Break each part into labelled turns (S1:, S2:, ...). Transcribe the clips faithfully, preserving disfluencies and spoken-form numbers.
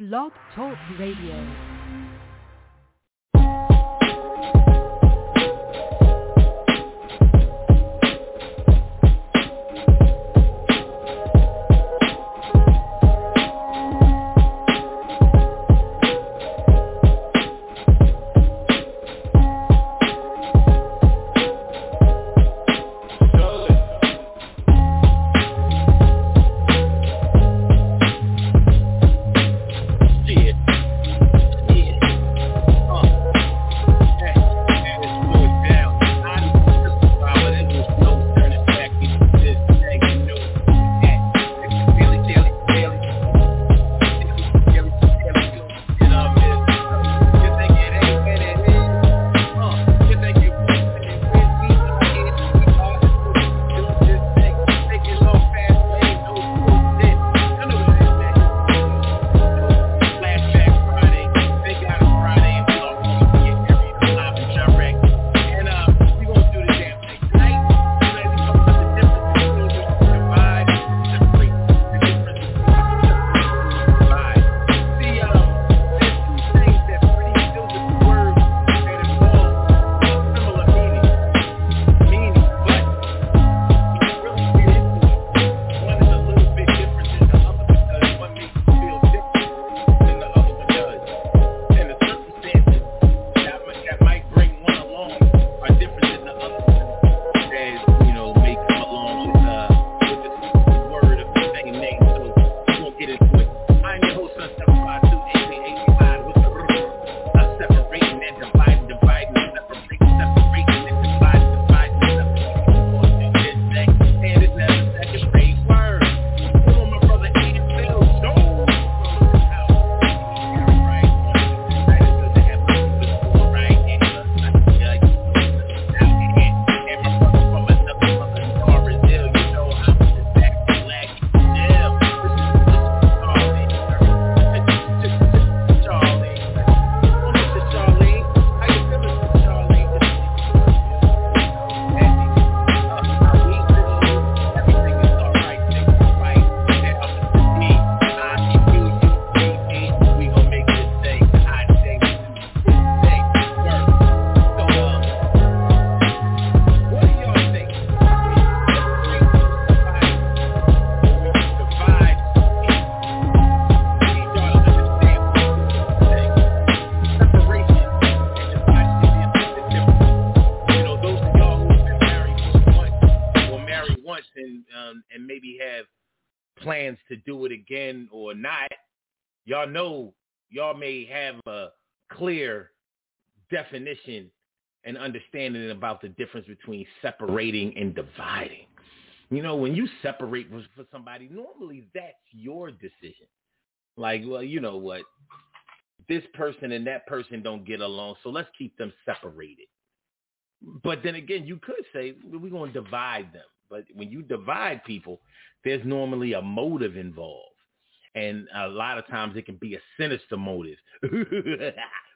S1: Blog Talk Radio.
S2: Y'all know, y'all may have a clear definition and understanding about the difference between separating and dividing. You know, when you separate for somebody, normally that's your decision. Like, well, you know what? This person and that person don't get along, so let's keep them separated. But then again, you could say, we're going to divide them. But when you divide people, there's normally a motive involved. And a lot of times it can be a sinister motive. A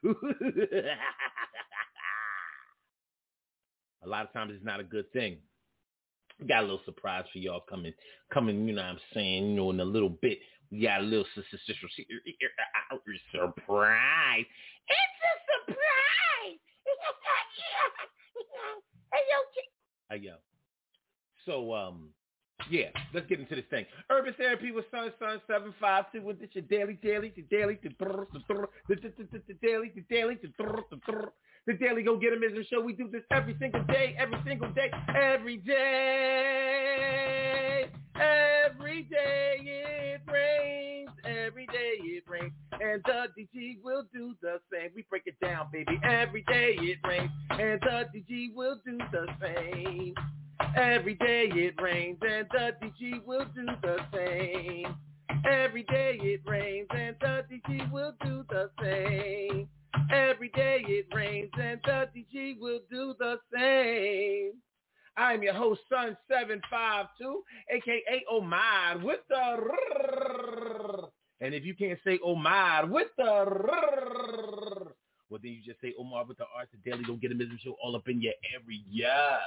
S2: lot of times it's not a good thing. We got a little surprise for y'all coming, coming, you know what I'm saying, you know, in a little bit. We got a little surprise. It's a surprise. Hey, yo. So, um, yeah, let's get into this thing. Urban Therapy with Sun Sun seven five two. With this your daily, daily, the daily, the daily, the daily, the daily Go Get 'Em is a show. We do this every single day, every single day, every day, every day it rains, every day it rains, and the D G will do the same. We break it down, baby. Every day it rains, and the D G will do the same. Every day it rains and the D G will do the same. Every day it rains and the D G will do the same. Every day it rains and the D G will do the same. I'm your host, Sun seven five two, a k a. Omar with the rrrr. And if you can't say Omar with the rrrr, well, then you just say Omar with the Arts, the Daily Go Get 'Em is a show all up in your area.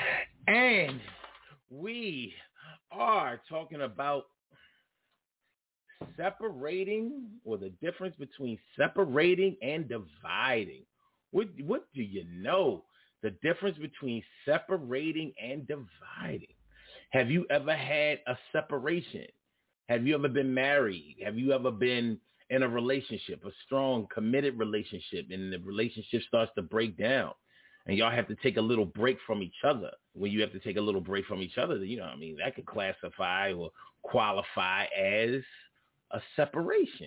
S2: And we are talking about separating, or the difference between separating and dividing. What, what do you know? The difference between separating and dividing. Have you ever had a separation? Have you ever been married? Have you ever been in a relationship, a strong, committed relationship, and the relationship starts to break down and y'all have to take a little break from each other? When you have to take a little break from each other, you know, I mean, that could classify or qualify as a separation.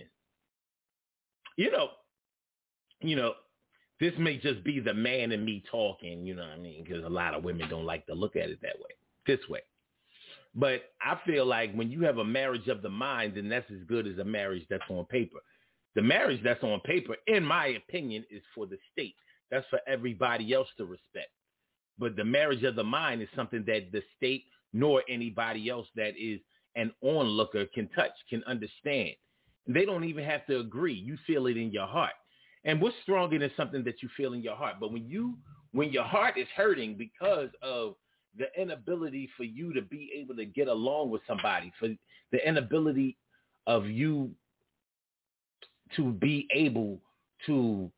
S2: You know, you know, this may just be the man in me talking, you know what I mean? Because a lot of women don't like to look at it that way, this way. But I feel like when you have a marriage of the mind, then that's as good as a marriage that's on paper. The marriage that's on paper, in my opinion, is for the state. That's for everybody else to respect. But the marriage of the mind is something that the state nor anybody else that is an onlooker can touch, can understand. They don't even have to agree. You feel it in your heart. And what's stronger than something that you feel in your heart? But when you, when your heart is hurting because of the inability for you to be able to get along with somebody, for the inability of you to be able to,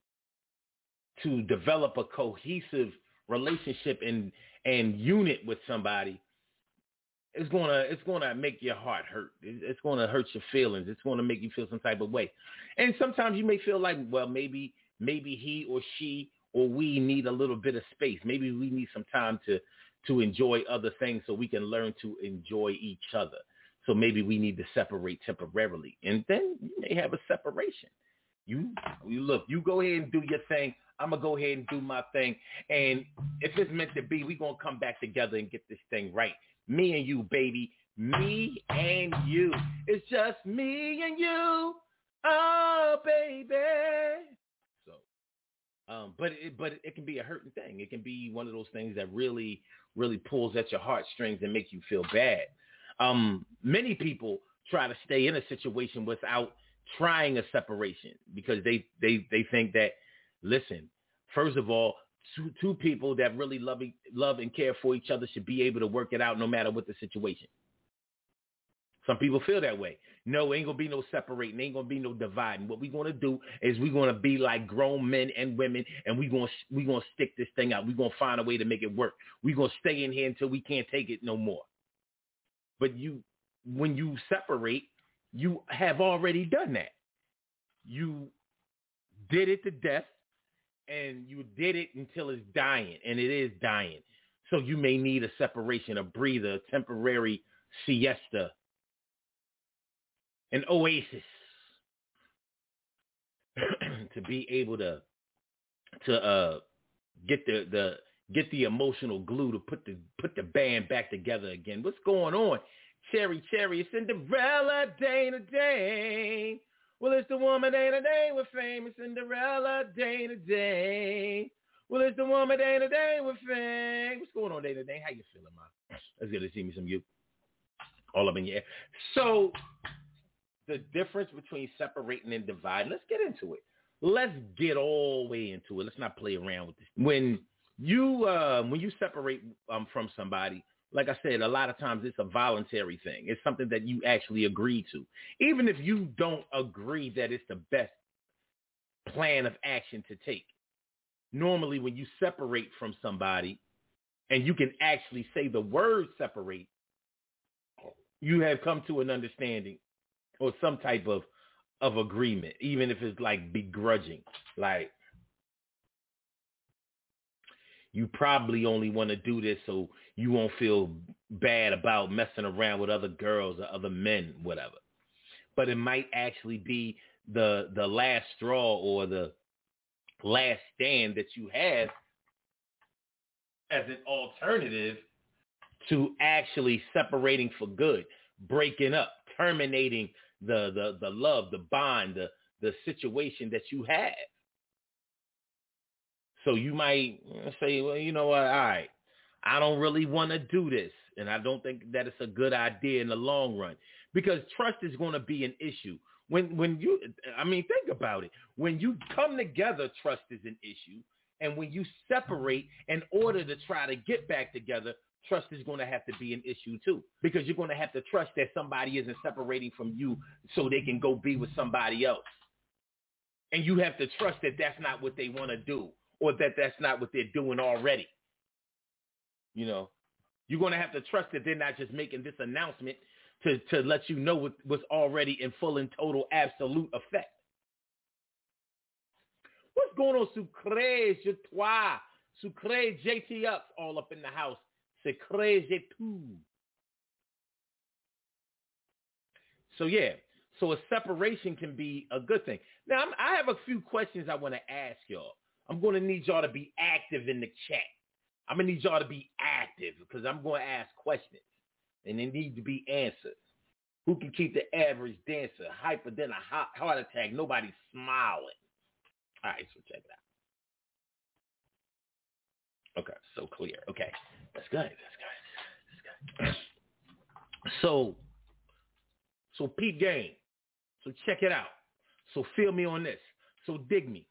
S2: to develop a cohesive relationship and, and unit with somebody, it's gonna it's gonna make your heart hurt. It's gonna hurt your feelings. It's gonna make you feel some type of way. And sometimes you may feel like, well, maybe maybe he or she or we need a little bit of space. Maybe we need some time to to enjoy other things so we can learn to enjoy each other. So maybe we need to separate temporarily, and then you may have a separation. You you look, you go ahead and do your thing. I'm gonna go ahead and do my thing, and if it's meant to be, we're gonna come back together and get this thing right. Me and you, baby. Me and you. It's just me and you. Oh, baby. So, um, but it, but it can be a hurting thing. It can be one of those things that really, really pulls at your heartstrings and make you feel bad. Um, many people try to stay in a situation without trying a separation because they, they, they think that, listen, first of all, Two, two people that really love, love and care for each other should be able to work it out no matter what the situation. Some people feel that way. No, ain't going to be no separating. Ain't going to be no dividing. What we're going to do is we're going to be like grown men and women, and we're going to we gonna stick this thing out. We're going to find a way to make it work. We're going to stay in here until we can't take it no more. But you, when you separate, you have already done that. You did it to death. And you did it until it's dying, and it is dying. So you may need a separation, a breather, a temporary siesta, an oasis to be able to to uh, get the, the get the emotional glue to put the put the band back together again. What's going on? Cherry, Cherry, it's Cinderella, Dana, Dane. Well, it's the woman Dana Dane with fame. It's Cinderella, Dana Dane. Well, it's the woman Dana Dane with fame. What's going on, Dana Dane? How you feeling, man? It's good to see me some you. All up in your air. So the difference between separating and dividing, let's get into it. Let's get all the way into it. Let's not play around with this. When you uh, when you separate um, from somebody, like I said, a lot of times it's a voluntary thing. It's something that you actually agree to. Even if you don't agree that it's the best plan of action to take. Normally, when you separate from somebody and you can actually say the word separate, you have come to an understanding or some type of, of agreement, even if it's like begrudging. Like, you probably only want to do this so you won't feel bad about messing around with other girls or other men, whatever. But it might actually be the the last straw or the last stand that you have as an alternative to actually separating for good, breaking up, terminating the the, the love, the bond, the, the situation that you have. So you might say, well, you know what, all right, I don't really want to do this, and I don't think that it's a good idea in the long run, because trust is going to be an issue. When when you, I mean, think about it. When you come together, trust is an issue, and when you separate in order to try to get back together, trust is going to have to be an issue too, because you're going to have to trust that somebody isn't separating from you so they can go be with somebody else. And you have to trust that that's not what they want to do, or that that's not what they're doing already. You know, you're going to have to trust that they're not just making this announcement to, to let you know what, what's already in full and total absolute effect. What's going on, Sucre, je toi, Sucre, J T Ups, all up in the house. Sucre, je tout. So, yeah. So a separation can be a good thing. Now, I'm, I have a few questions I want to ask y'all. I'm going to need y'all to be active in the chat. I'm going to need y'all to be active because I'm going to ask questions, and they need to be answered. Who can keep the average dancer hyper than a heart, heart attack? Nobody's smiling. All right, so check it out. Okay, so clear. Okay, that's good. That's good. That's good. So, so peep game. So check it out. So feel me on this. So dig me.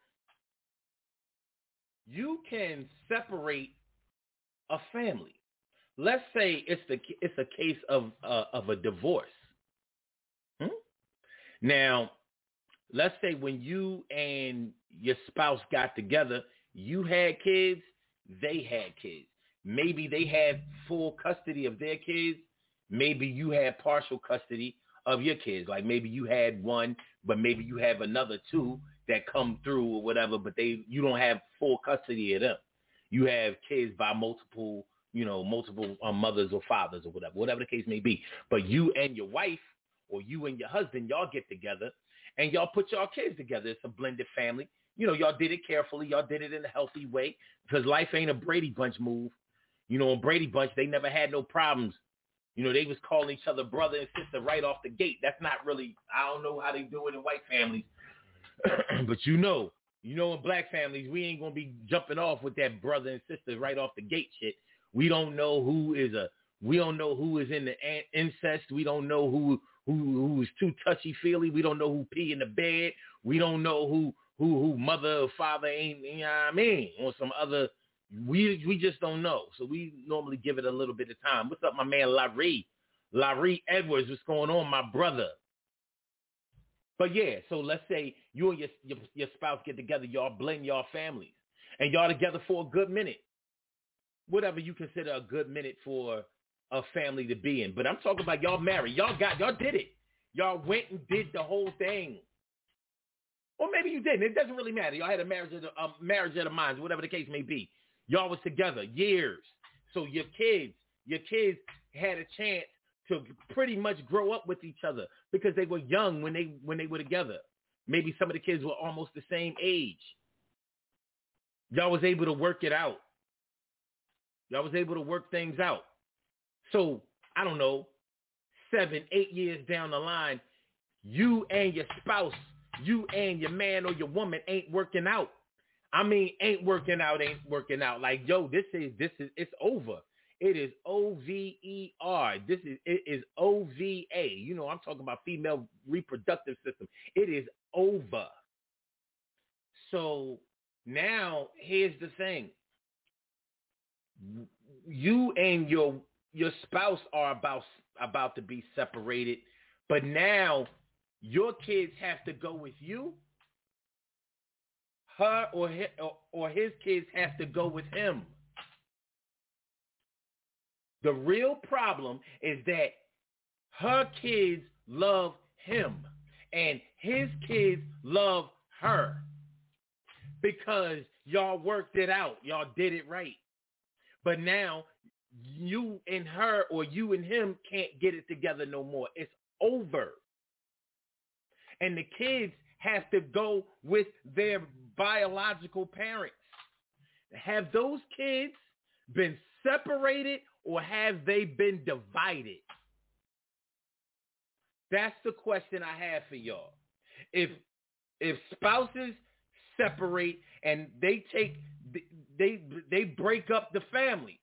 S2: You can separate a family. Let's say it's the it's a case of uh, of a divorce. Hmm? Now, let's say when you and your spouse got together, you had kids, they had kids. Maybe they had full custody of their kids. Maybe you had partial custody of your kids. Like maybe you had one, but maybe you have another two that come through or whatever, but they you don't have full custody of them. You have kids by multiple, you know, multiple um, mothers or fathers or whatever, whatever the case may be. But you and your wife or you and your husband, y'all get together and y'all put y'all kids together. It's a blended family. You know, y'all did it carefully. Y'all did it in a healthy way because life ain't a Brady Bunch move. You know, in Brady Bunch, they never had no problems. You know, they was calling each other brother and sister right off the gate. That's not really, I don't know how they do it in white families. But you know, you know in black families, we ain't going to be jumping off with that brother and sister right off the gate shit. We don't know who is a, we don't know who is in the incest. We don't know who, who, who is too touchy-feely. We don't know who pee in the bed. We don't know who, who, who mother or father ain't, you know what I mean? Or some other, We we just don't know. So we normally give it a little bit of time. What's up, my man, Larry? Larry Edwards, what's going on, my brother? But, yeah, so let's say you and your, your, your spouse get together. Y'all blend y'all families. And y'all together for a good minute. Whatever you consider a good minute for a family to be in. But I'm talking about y'all married. Y'all got, y'all did it. Y'all went and did the whole thing. Or maybe you didn't. It doesn't really matter. Y'all had a marriage of the, um, marriage of the minds, whatever the case may be. Y'all was together years. So your kids, your kids had a chance to pretty much grow up with each other because they were young when they when they were together. Maybe some of the kids were almost the same age. Y'all was able to work it out. Y'all was able to work things out. So, I don't know, seven, eight years down the line, you and your spouse, you and your man or your woman ain't working out. I mean, ain't working out, ain't working out. Like, yo, this is, this is, it's over. It is O V E R. This is, it is O V A. You know, I'm talking about female reproductive system. It is over. So now here's the thing. You and your, your spouse are about, about to be separated, but now your kids have to go with you. Her or his, or, or his kids have to go with him. The real problem is that her kids love him and his kids love her because y'all worked it out. Y'all did it right. But now you and her or you and him can't get it together no more. It's over. And the kids have to go with their biological parents. Have those kids been separated or have they been divided? That's the question I have for y'all. If if spouses separate and they take they they break up the family,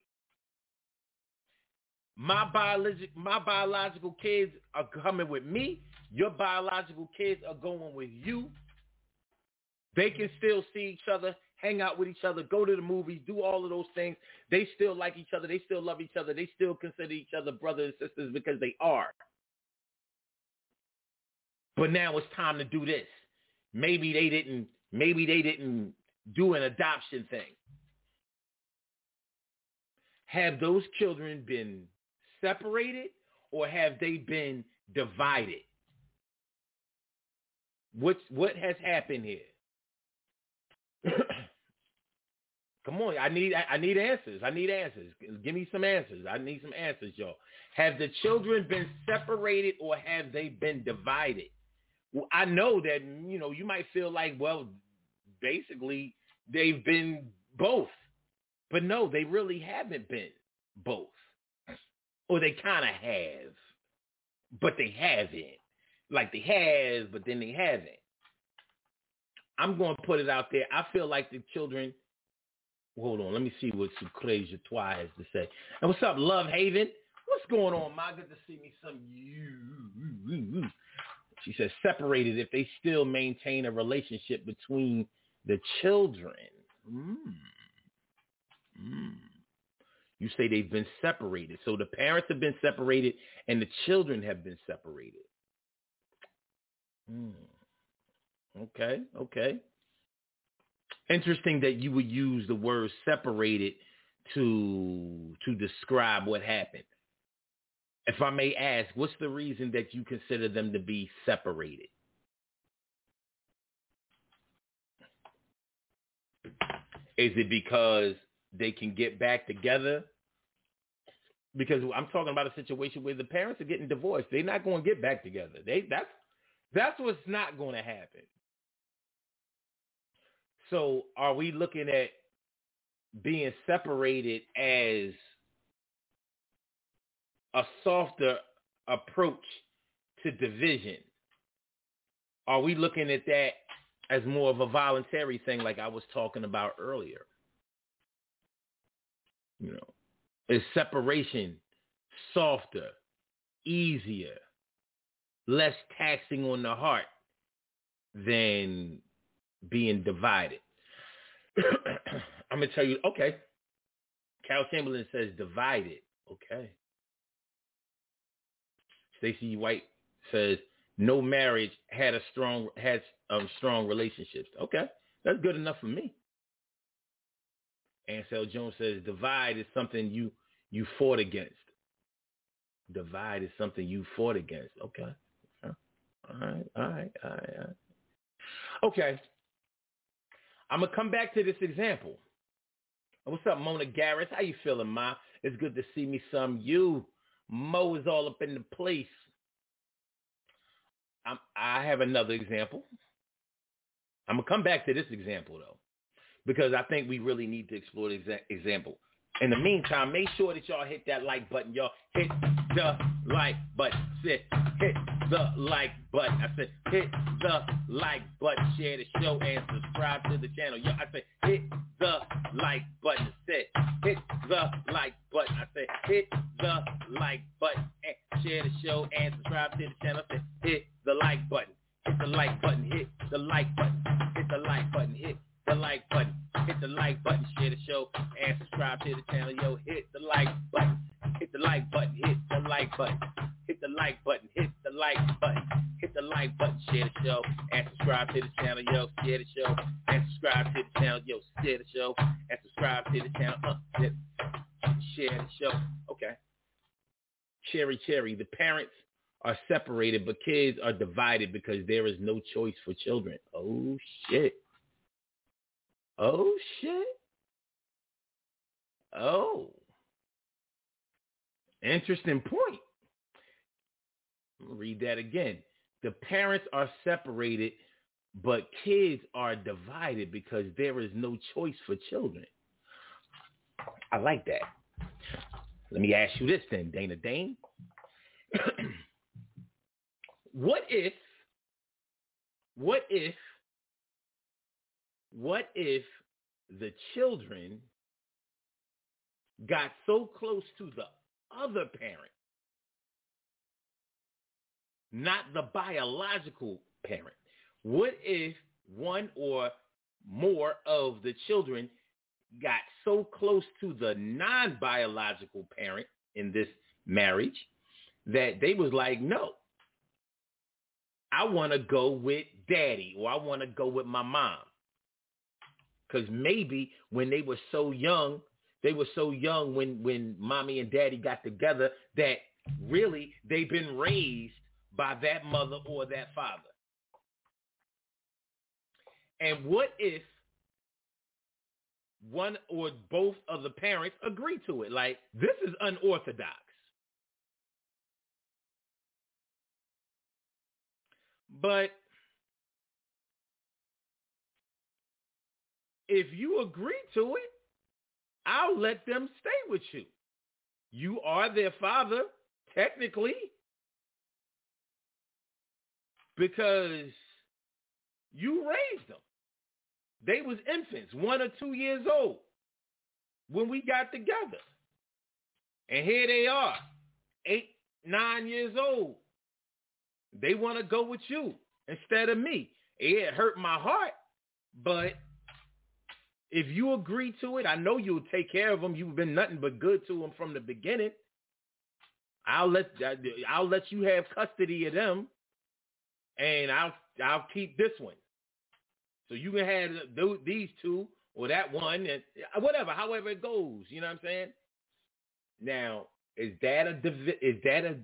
S2: my biological my biological kids are coming with me. Your biological kids are going with you. They can still see each other, hang out with each other, go to the movies, do all of those things. They still like each other. They still love each other. They still consider each other brothers and sisters because they are. But now it's time to do this. Maybe they didn't, maybe they didn't do an adoption thing. Have those children been separated or have they been divided? What's, what has happened here? Come on, I need I need answers. I need answers. Give me some answers. I need some answers, y'all. Have the children been separated or have they been divided? Well, I know that, you know, you might feel like, well, basically they've been both. But no, they really haven't been both. Or they kind of have, but they haven't. Like they have, but then they haven't. I'm going to put it out there. I feel like the children, hold on, let me see what Sucre Jatois has to say. And what's up, Love Haven? What's going on, Ma? Good to see me some you. She says separated if they still maintain a relationship between the children. Mm. Mm. You say they've been separated. So the parents have been separated and the children have been separated. Mm. Okay, okay. Interesting that you would use the word separated to to describe what happened. If I may ask, what's the reason that you consider them to be separated? Is it because they can get back together? Because I'm talking about a situation where the parents are getting divorced. They're not going to get back together. They that's that's what's not going to happen. So are we looking at being separated as a softer approach to division? Are we looking at that as more of a voluntary thing like I was talking about earlier? You know, is separation softer, easier, less taxing on the heart than being divided? I'm going to tell you, okay. Carol Chamberlain says divided. Okay. Stacey White says no marriage had a strong has um, strong relationships. Okay, that's good enough for me. Ansel Jones says divide is something you you fought against. Divide is something you fought against. Okay. okay. All right. All right. All right. All right. Okay. I'm gonna come back to this example. What's up, Mona Garris? How you feeling, Ma? It's good to see me some you. Mo is all up in the place. I'm, I have another example. I'm going to come back to this example, though, because I think we really need to explore the exa- example. In the meantime, make sure that y'all hit that like button. Y'all hit the like button. Sit, hit the like button. I said, hit the like button. Share the show and subscribe to the channel. Yo, I said, hit the like button. Sit, hit the like button. I said, hit the like button and share the show and subscribe to the channel. I said, hit the like button. Hit the like button. Hit the like button. Hit the like button. Hit the like button. Hit the like button, share the show, and subscribe to the channel. Yo, hit the like button. Hit the like button. Hit the like button. Hit the like button. Hit the like button. Hit the like button, share the show, and subscribe to the channel. Yo, share the show, and subscribe to the channel. Yo, share the show, and subscribe to the channel. Uh, hit, share the show. Okay. Cherry, cherry. The parents are separated, but kids are divided because there is no choice for children. Oh, shit. Oh, shit. Oh. Interesting point. I'll read that again. The parents are separated, but kids are divided because there is no choice for children. I like that. Let me ask you this then, Dana Dane. What if, what if, what if the children got so close to the other parent, not the biological parent? What if one or more of the children got so close to the non-biological parent in this marriage that they was like, no, I want to go with daddy, or I want to go with my mom. Because maybe when they were so young, they were so young when, when mommy and daddy got together that really they've been raised by that mother or that father. And what if one or both of the parents agree to it? Like, this is unorthodox. But if you agree to it, I'll let them stay with you. You are their father, technically, because you raised them. They was infants, one or two years old, when we got together. And here they are, eight, nine years old. They want to go with you instead of me. It hurt my heart, but if you agree to it, I know you'll take care of them. You've been nothing but good to them from the beginning. I'll let I'll let you have custody of them, and I'll I'll keep this one. So you can have these two or that one, and whatever, however it goes. You know what I'm saying? Now, is that a divi- is that a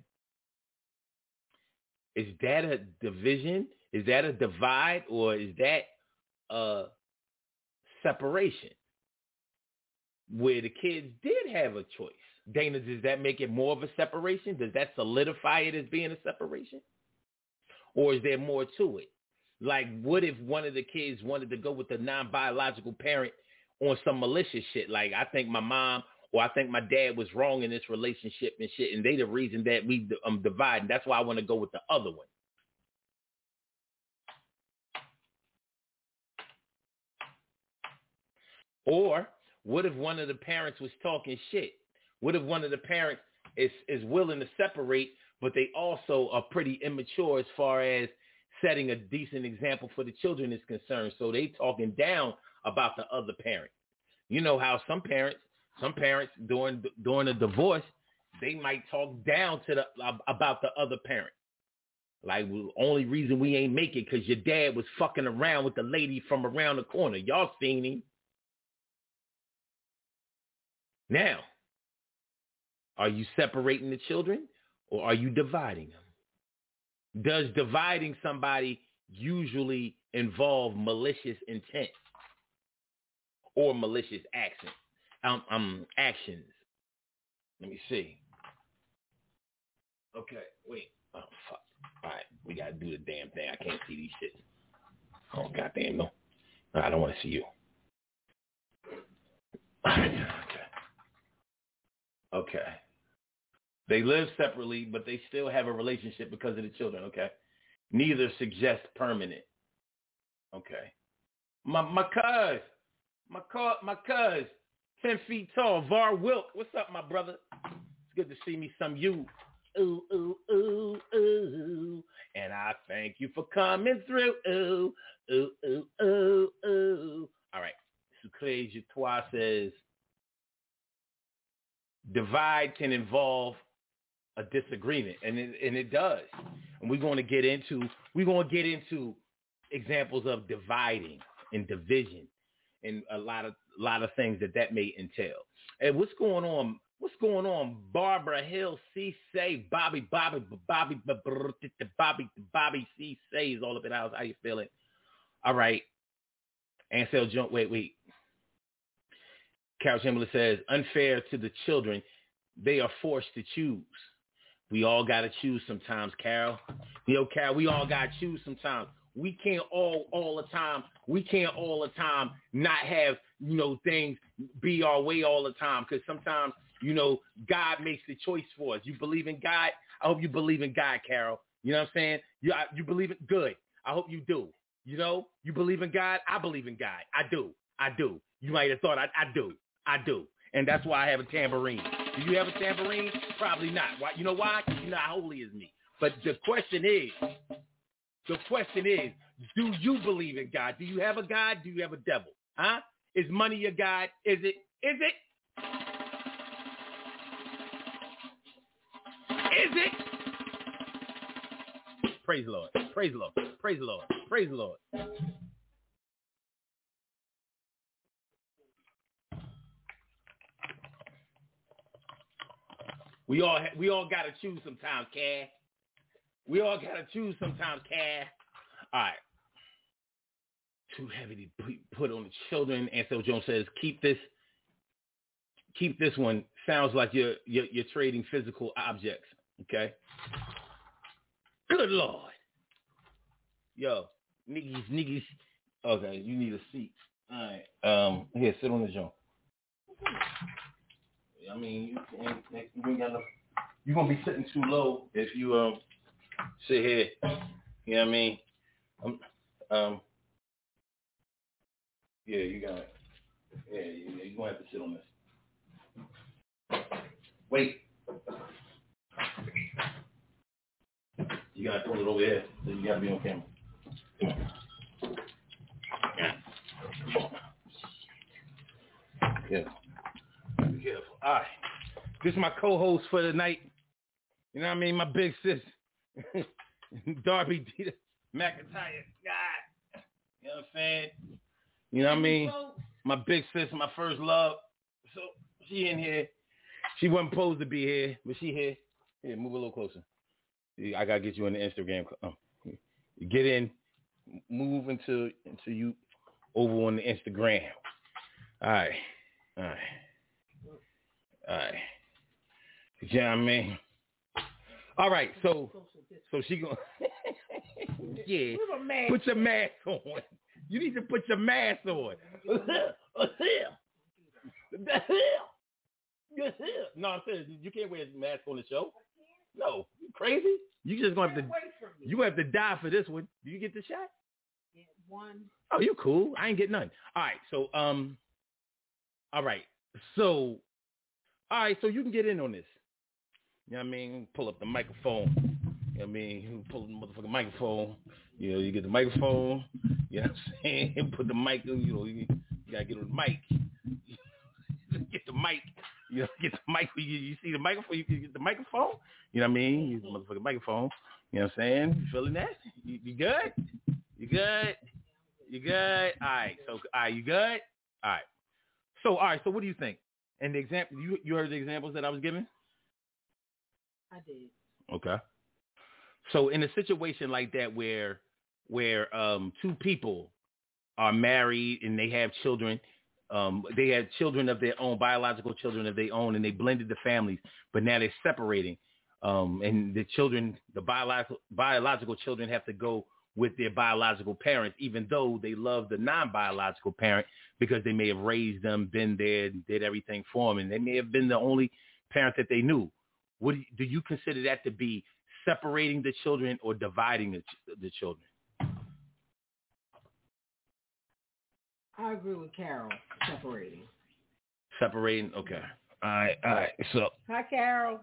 S2: is that a division? Is that a divide, or is that a separation where the kids did have a choice? Dana, does that make it more of a separation? Does that solidify it as being a separation? Or is there more to it? Like, what if one of the kids wanted to go with the non-biological parent on some malicious shit? Like, I think my mom or I think my dad was wrong in this relationship and shit, and they the reason that we um dividing. That's why I want to go with the other one. Or what if one of the parents was talking shit? What if one of the parents is, is willing to separate, but they also are pretty immature as far as setting a decent example for the children is concerned? So they talking down about the other parent. You know how some parents, some parents during during a divorce, they might talk down to the about the other parent. Like, well, only reason we ain't make it because your dad was fucking around with the lady from around the corner. Y'all seen him. Now, are you separating the children or are you dividing them? Does dividing somebody usually involve malicious intent or malicious action? Um, um, actions. Let me see. Okay, wait. Oh, fuck. All right, we got to do the damn thing. I can't see these shits. Oh, goddamn, no. I don't want to see you. Okay. Okay. They live separately, but they still have a relationship because of the children, okay? Neither suggests permanent. Okay. My my cuz, my cuz, my cuz, ten feet tall, Var Wilk. What's up, my brother? It's good to see me some you. Ooh, ooh, ooh, ooh. And I thank you for coming through. Ooh, ooh, ooh, ooh, ooh. All right. Sucré Jetois says, divide can involve a disagreement, and it, and it does. And we're going to get into we're going to get into examples of dividing and division, and a lot of a lot of things that that may entail. And what's going on? What's going on? Barbara Hill, C. Say, Bobby, Bobby, Bobby, Bobby, Bobby, C. Say is all up in the house. How you feeling? All right. Ansel Jones. Wait, wait. Carol Chamberlain says, unfair to the children. They are forced to choose. We all got to choose sometimes, Carol. You know, Carol, we all got to choose sometimes. We can't all, all the time. We can't all the time not have, you know, things be our way all the time. Because sometimes, you know, God makes the choice for us. You believe in God? I hope you believe in God, Carol. You know what I'm saying? You, you believe it? Good. I hope you do. You know, you believe in God? I believe in God. I do. I do. You might have thought I, I do. I do. And that's why I have a tambourine. Do you have a tambourine? Probably not. Why? You know why? You're not holy as me. But the question is, the question is, Do you believe in God? Do you have a God? Do you have a devil? Huh? Is money your God? Is it? Is it? Is it? Praise the Lord. Praise the Lord. Praise the Lord. Praise the Lord. We all ha- we all gotta choose sometimes, Cass. We all gotta choose sometimes, Cass. All right. Too heavy to put on the children. Ansel Jones says, keep this, keep this one. Sounds like you're you're, you're trading physical objects. Okay. Good Lord. Yo, niggas, niggas. Okay, you need a seat. All right. Um, here, sit on the joint. I mean, you ain't, you ain't got no. You're gonna be sitting too low if you um sit here. You know what I mean? Um, um. Yeah, you got it. Yeah, yeah, you're gonna have to sit on this. Wait. You gotta pull it over here, so you gotta be on camera. Come on. Yeah. Come on. Yeah. Be careful. All right. This is my co-host for the night. You know what I mean? My big sis, Darby Dita McIntyre. God. You know what I'm saying? You know what I mean? My big sis, my first love. So she in here. She wasn't supposed to be here, but she here. Here, move a little closer. I gotta get you in the Instagram. Um, get in, move into into you over on the Instagram. All right, all right, all right. You know what I mean? All right, so so she gonna yeah. Put your mask on. You need to put your mask on. The hell? No, I'm saying you can't wear a mask on the show. No, you crazy? You just gonna have to. You have to die for this one. Do you get the shot? Yeah, one. Oh, you cool? I ain't get none. All right, so um, all right, so all right, so you can get in on this. You know what I mean? Pull up the microphone. You know what I mean? You pull the motherfucking microphone. You know, you get the microphone. You know what I'm saying? Put the mic. You know, you, you gotta get on the mic. Get the mic. You know, get the mic. You, you see the microphone. You can get the microphone. You know what I mean? Use the motherfucking microphone. You know what I'm saying? You feeling that? You, you good? You good? You good? All right. So, all right. You good? All right. So, all right. So, what do you think? And the example, you you heard the examples that I was giving?
S1: I did.
S2: Okay. So, in a situation like that, where where um two people are married and they have children. Um, they had children of their own, biological children of their own, and they blended the families, but now they're separating. Um, and the children, the biological, biological children have to go with their biological parents, even though they love the non-biological parent because they may have raised them, been there, did everything for them, and they may have been the only parent that they knew. What do you, do you consider that to be separating the children or dividing the, the children?
S1: I agree with Carol. Separating.
S2: Separating. Okay. All right. All right. So.
S1: Hi, Carol.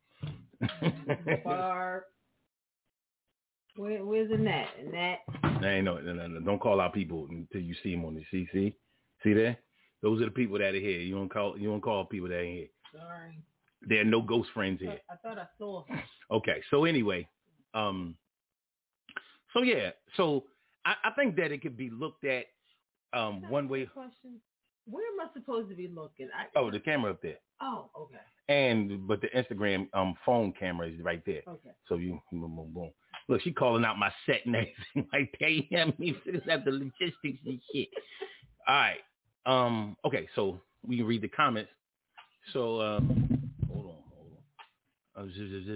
S1: Barb. Where, where's Annette? Annette.
S2: No, ain't no, no, no, no. Don't call out people until you see them on the C C. See there? Those are the people that are here. You don't call. You don't call people that ain't here.
S1: Sorry.
S2: There are no ghost friends here.
S1: I, I thought I saw.
S2: Okay. So anyway, um. So yeah. So I, I think that it could be looked at. Um, one way.
S1: Question. Where am I supposed to be looking? I,
S2: oh, the camera up there.
S1: Oh, okay.
S2: And but the Instagram um phone camera is right there.
S1: Okay.
S2: So you boom boom boom. Look, she calling out my set and everything like that. You know what I mean? That's the logistics and shit. All right. Um. Okay. So we can read the comments. So um. Hold on. Hold on.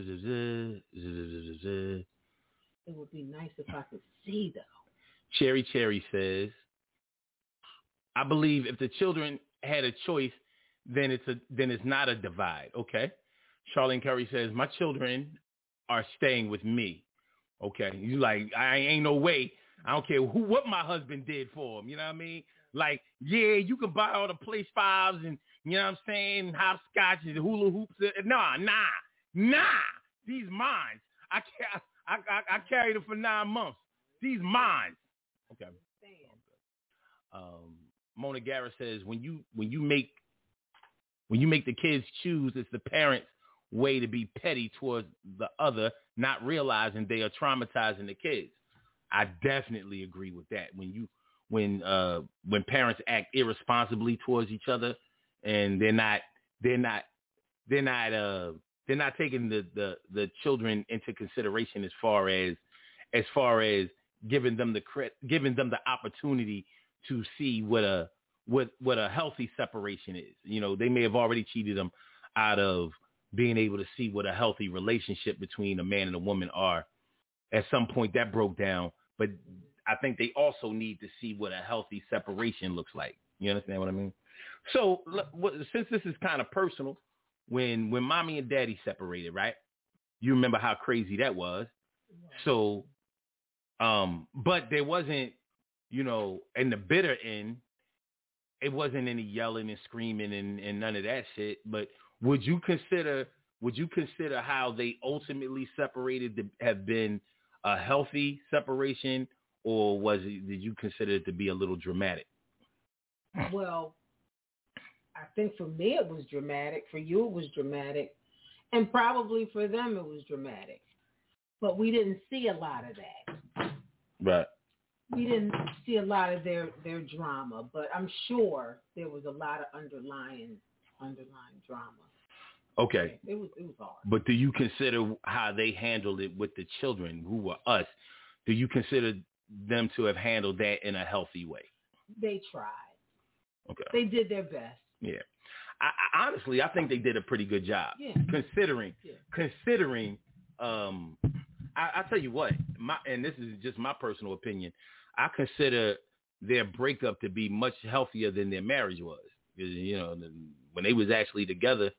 S1: It would be nice if I could see though.
S2: Cherry Cherry says, I believe if the children had a choice, then it's a then it's not a divide. Okay. Charlene Curry says, my children are staying with me. Okay. You like, I ain't no way. I don't care who what my husband did for him. You know what I mean? Like, yeah, you can buy all the place fives and you know what I'm saying, hopscotch and hula hoops. Nah, nah, nah. These mines. I I I, I carried them for nine months. These mines. Okay. Um, Mona Gara says when you when you make when you make the kids choose, it's the parents' way to be petty towards the other, not realizing they are traumatizing the kids. I definitely agree with that. When you when uh when parents act irresponsibly towards each other and they're not they're not they're not uh they're not taking the, the, the children into consideration as far as as far as giving them the cre- giving them the opportunity to see what a what what a healthy separation is. You know, they may have already cheated them out of being able to see what a healthy relationship between a man and a woman are. At some point that broke down, but I think they also need to see what a healthy separation looks like. You understand what I mean? So since this is kind of personal, when when mommy and daddy separated, right? You remember how crazy that was. So, um, but there wasn't, you know, in the bitter end, it wasn't any yelling and screaming and, and none of that shit. But would you consider would you consider how they ultimately separated to have been a healthy separation, or was it, did you consider it to be a little dramatic?
S1: Well, I think for me it was dramatic. For you it was dramatic. And probably for them it was dramatic. But we didn't see a lot of that.
S2: Right.
S1: We didn't see a lot of their, their drama, but I'm sure there was a lot of underlying underlying drama.
S2: Okay.
S1: It was it was hard.
S2: But do you consider how they handled it with the children who were us? Do you consider them to have handled that in a healthy way?
S1: They tried.
S2: Okay.
S1: They did their best.
S2: Yeah. I, I, honestly, I think they did a pretty good job.
S1: Yeah.
S2: Considering,
S1: yeah.
S2: considering, um, I, I tell you what, my and this is just my personal opinion. I consider their breakup to be much healthier than their marriage was. You know, when they was actually together,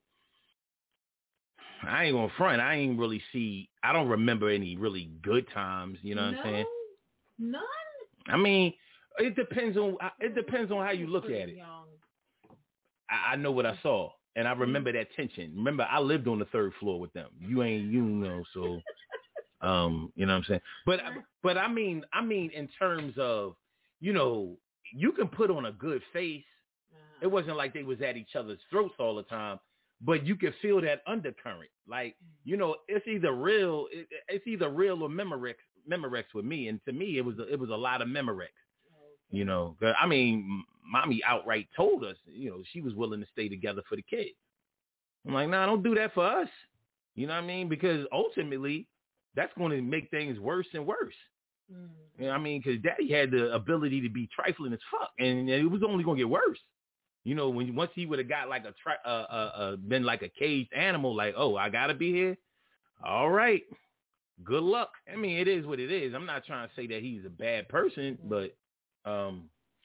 S2: I ain't gonna front. I ain't really see. I don't remember any really good times. You know
S1: no,
S2: what I'm saying?
S1: None.
S2: I mean, it depends on it depends on how you look at it. I, I know what I saw, and I remember that tension. Remember, I lived on the third floor with them. You ain't, you know, so, um, you know what I'm saying? But, but I mean, I mean, in terms of, you know, you can put on a good face. It wasn't like they was at each other's throats all the time, but you could feel that undercurrent. Like, you know, it's either real, it, it's either real or Memorex, Memorex with me. And to me, it was, a, it was a lot of Memorex. You know, I mean, mommy outright told us, you know, she was willing to stay together for the kids. I'm like, nah, don't do that for us. You know what I mean? Because ultimately, that's going to make things worse and worse. Mm. You know what I mean? Because daddy had the ability to be trifling as fuck, and it was only going to get worse. You know, when once he would have got like a, tri- uh, uh, uh, been like a caged animal, like, oh, I got to be here. All right. Good luck. I mean, it is what it is. I'm not trying to say that he's a bad person, but Um,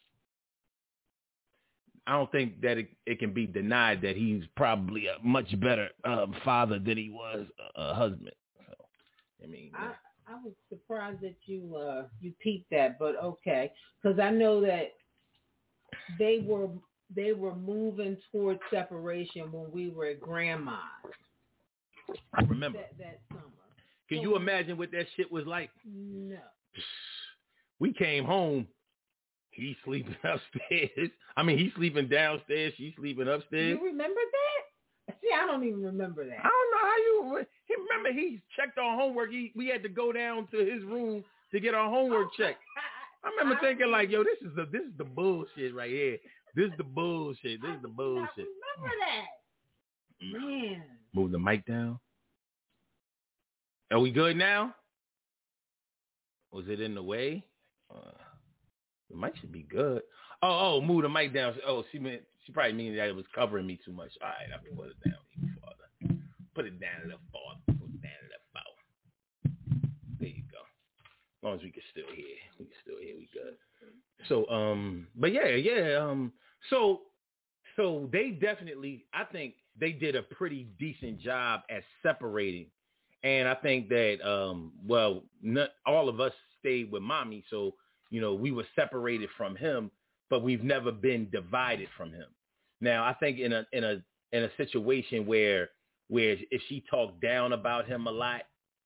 S2: I don't think that it, it can be denied that he's probably a much better um, father than he was a, a husband. So, I mean,
S1: I, I was surprised that you uh, you peeped that, but okay, because I know that they were they were moving towards separation when we were at grandma's.
S2: I remember
S1: that, that summer.
S2: Can so, you imagine what that shit was like?
S1: No.
S2: We came home. He's sleeping upstairs. I mean, he's sleeping downstairs. She's sleeping upstairs.
S1: You remember that? See, I don't even remember that.
S2: I don't know how you. He remember he checked our homework. He, we had to go down to his room to get our homework checked. I remember I, thinking like, yo, this is the this is the bullshit right here. This is the bullshit. This is the bullshit.
S1: I remember that. Man.
S2: Move the mic down. Are we good now? Was it in the way? Uh, The mic should be good. Oh, oh, move the mic down. Oh, she meant she probably means that it was covering me too much. All right, I can put it down even farther. Put it down a little farther. Put it down a little farther. There you go. As long as we can still hear, we can still hear. We good. So, um, but yeah, yeah. Um, so, so they definitely, I think they did a pretty decent job at separating, and I think that, um, well, not all of us stayed with mommy, so. You know, we were separated from him, but we've never been divided from him. Now, I think in a in a in a situation where where if she talked down about him a lot,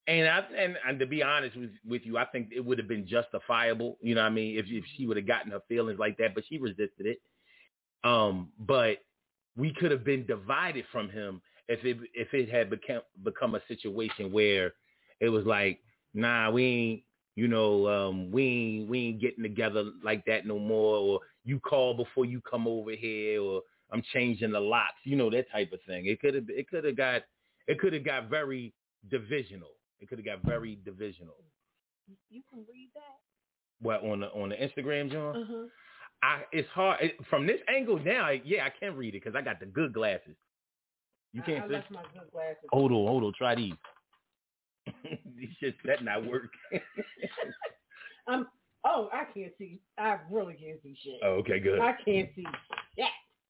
S3: And I and, and to be honest with, with you, I think it would have been justifiable. You know what I mean? If if she would have gotten her feelings like that, but she resisted it. Um, but we could have been divided from him if it if it had become become a situation where it was like, nah, we ain't, you know, um, we ain't we ain't getting together like that no more, or you call before you come over here, or I'm changing the locks, you know, that type of thing. It could have it could have got it could have got very divisional. It could have got very divisional.
S1: You can read that.
S3: What, on the on the Instagram, John?
S1: Uh-huh.
S3: I it's hard it, from this angle now. I, yeah, I can read it because I got the good glasses. You can't
S1: I, I
S3: see.
S1: left my good glasses.
S3: Hold on, hold on. Try these. These shit that not work.
S1: um. Oh, I can't see. I really can't see shit.
S3: Oh, okay, good.
S1: I can't see shit.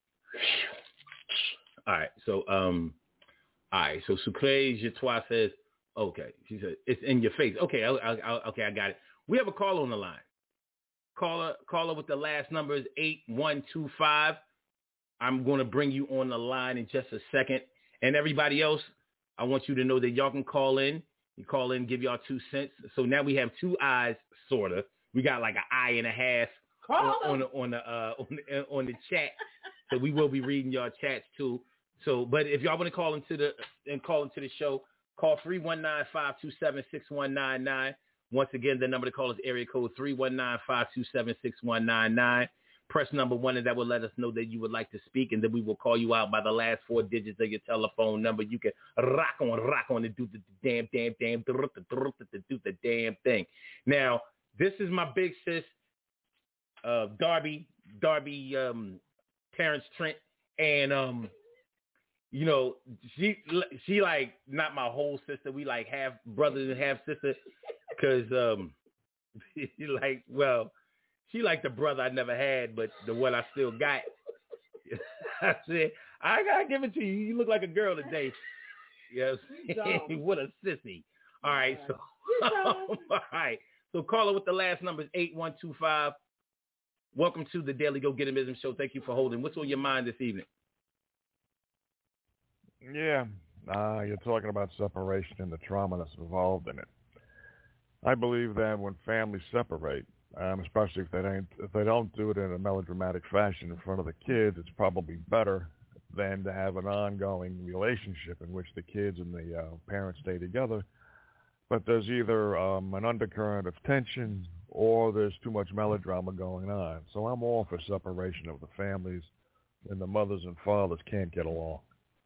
S3: All right. So um. All right. So Sucre Jetois says, okay. She said it's in your face. Okay. I, I, I, okay. I got it. We have a call on the line. Caller, caller with the last number is eight one two five. I'm going to bring you on the line in just a second. And everybody else, I want you to know that y'all can call in. You call in, give y'all two cents. So now we have two eyes, sort of. We got like an eye and a half on, on the on the uh, on the, on the chat. So we will be reading y'all chats too. So, but if y'all want to call into the and call into the show, call three one nine, five two seven, six one nine nine. Once again, the number to call is area code three one nine, five two seven, six one nine nine. Press number one, and that will let us know that you would like to speak, and then we will call you out by the last four digits of your telephone number. You can rock on, rock on, and do the damn, damn, damn, do the damn thing. Now, this is my big sis, uh, Darby, Darby, um, Terrence Trent, and um, you know, she she like not my whole sister. We like half brothers and half sister, cause um, like well. She like the brother I never had, but the one I still got. I said, I gotta give it to you. You look like a girl today. Yes. What a sissy. All right, so all right. So caller with the last number is eight one two five. Welcome to the Daily Go Getimism Show. Thank you for holding. What's on your mind this evening?
S4: Yeah, uh, you're talking about separation and the trauma that's involved in it. I believe that when families separate, Um, especially if they don't if they don't do it in a melodramatic fashion in front of the kids, it's probably better than to have an ongoing relationship in which the kids and the uh, parents stay together. But there's either um, an undercurrent of tension or there's too much melodrama going on. So I'm all for separation of the families when the mothers and fathers can't get along.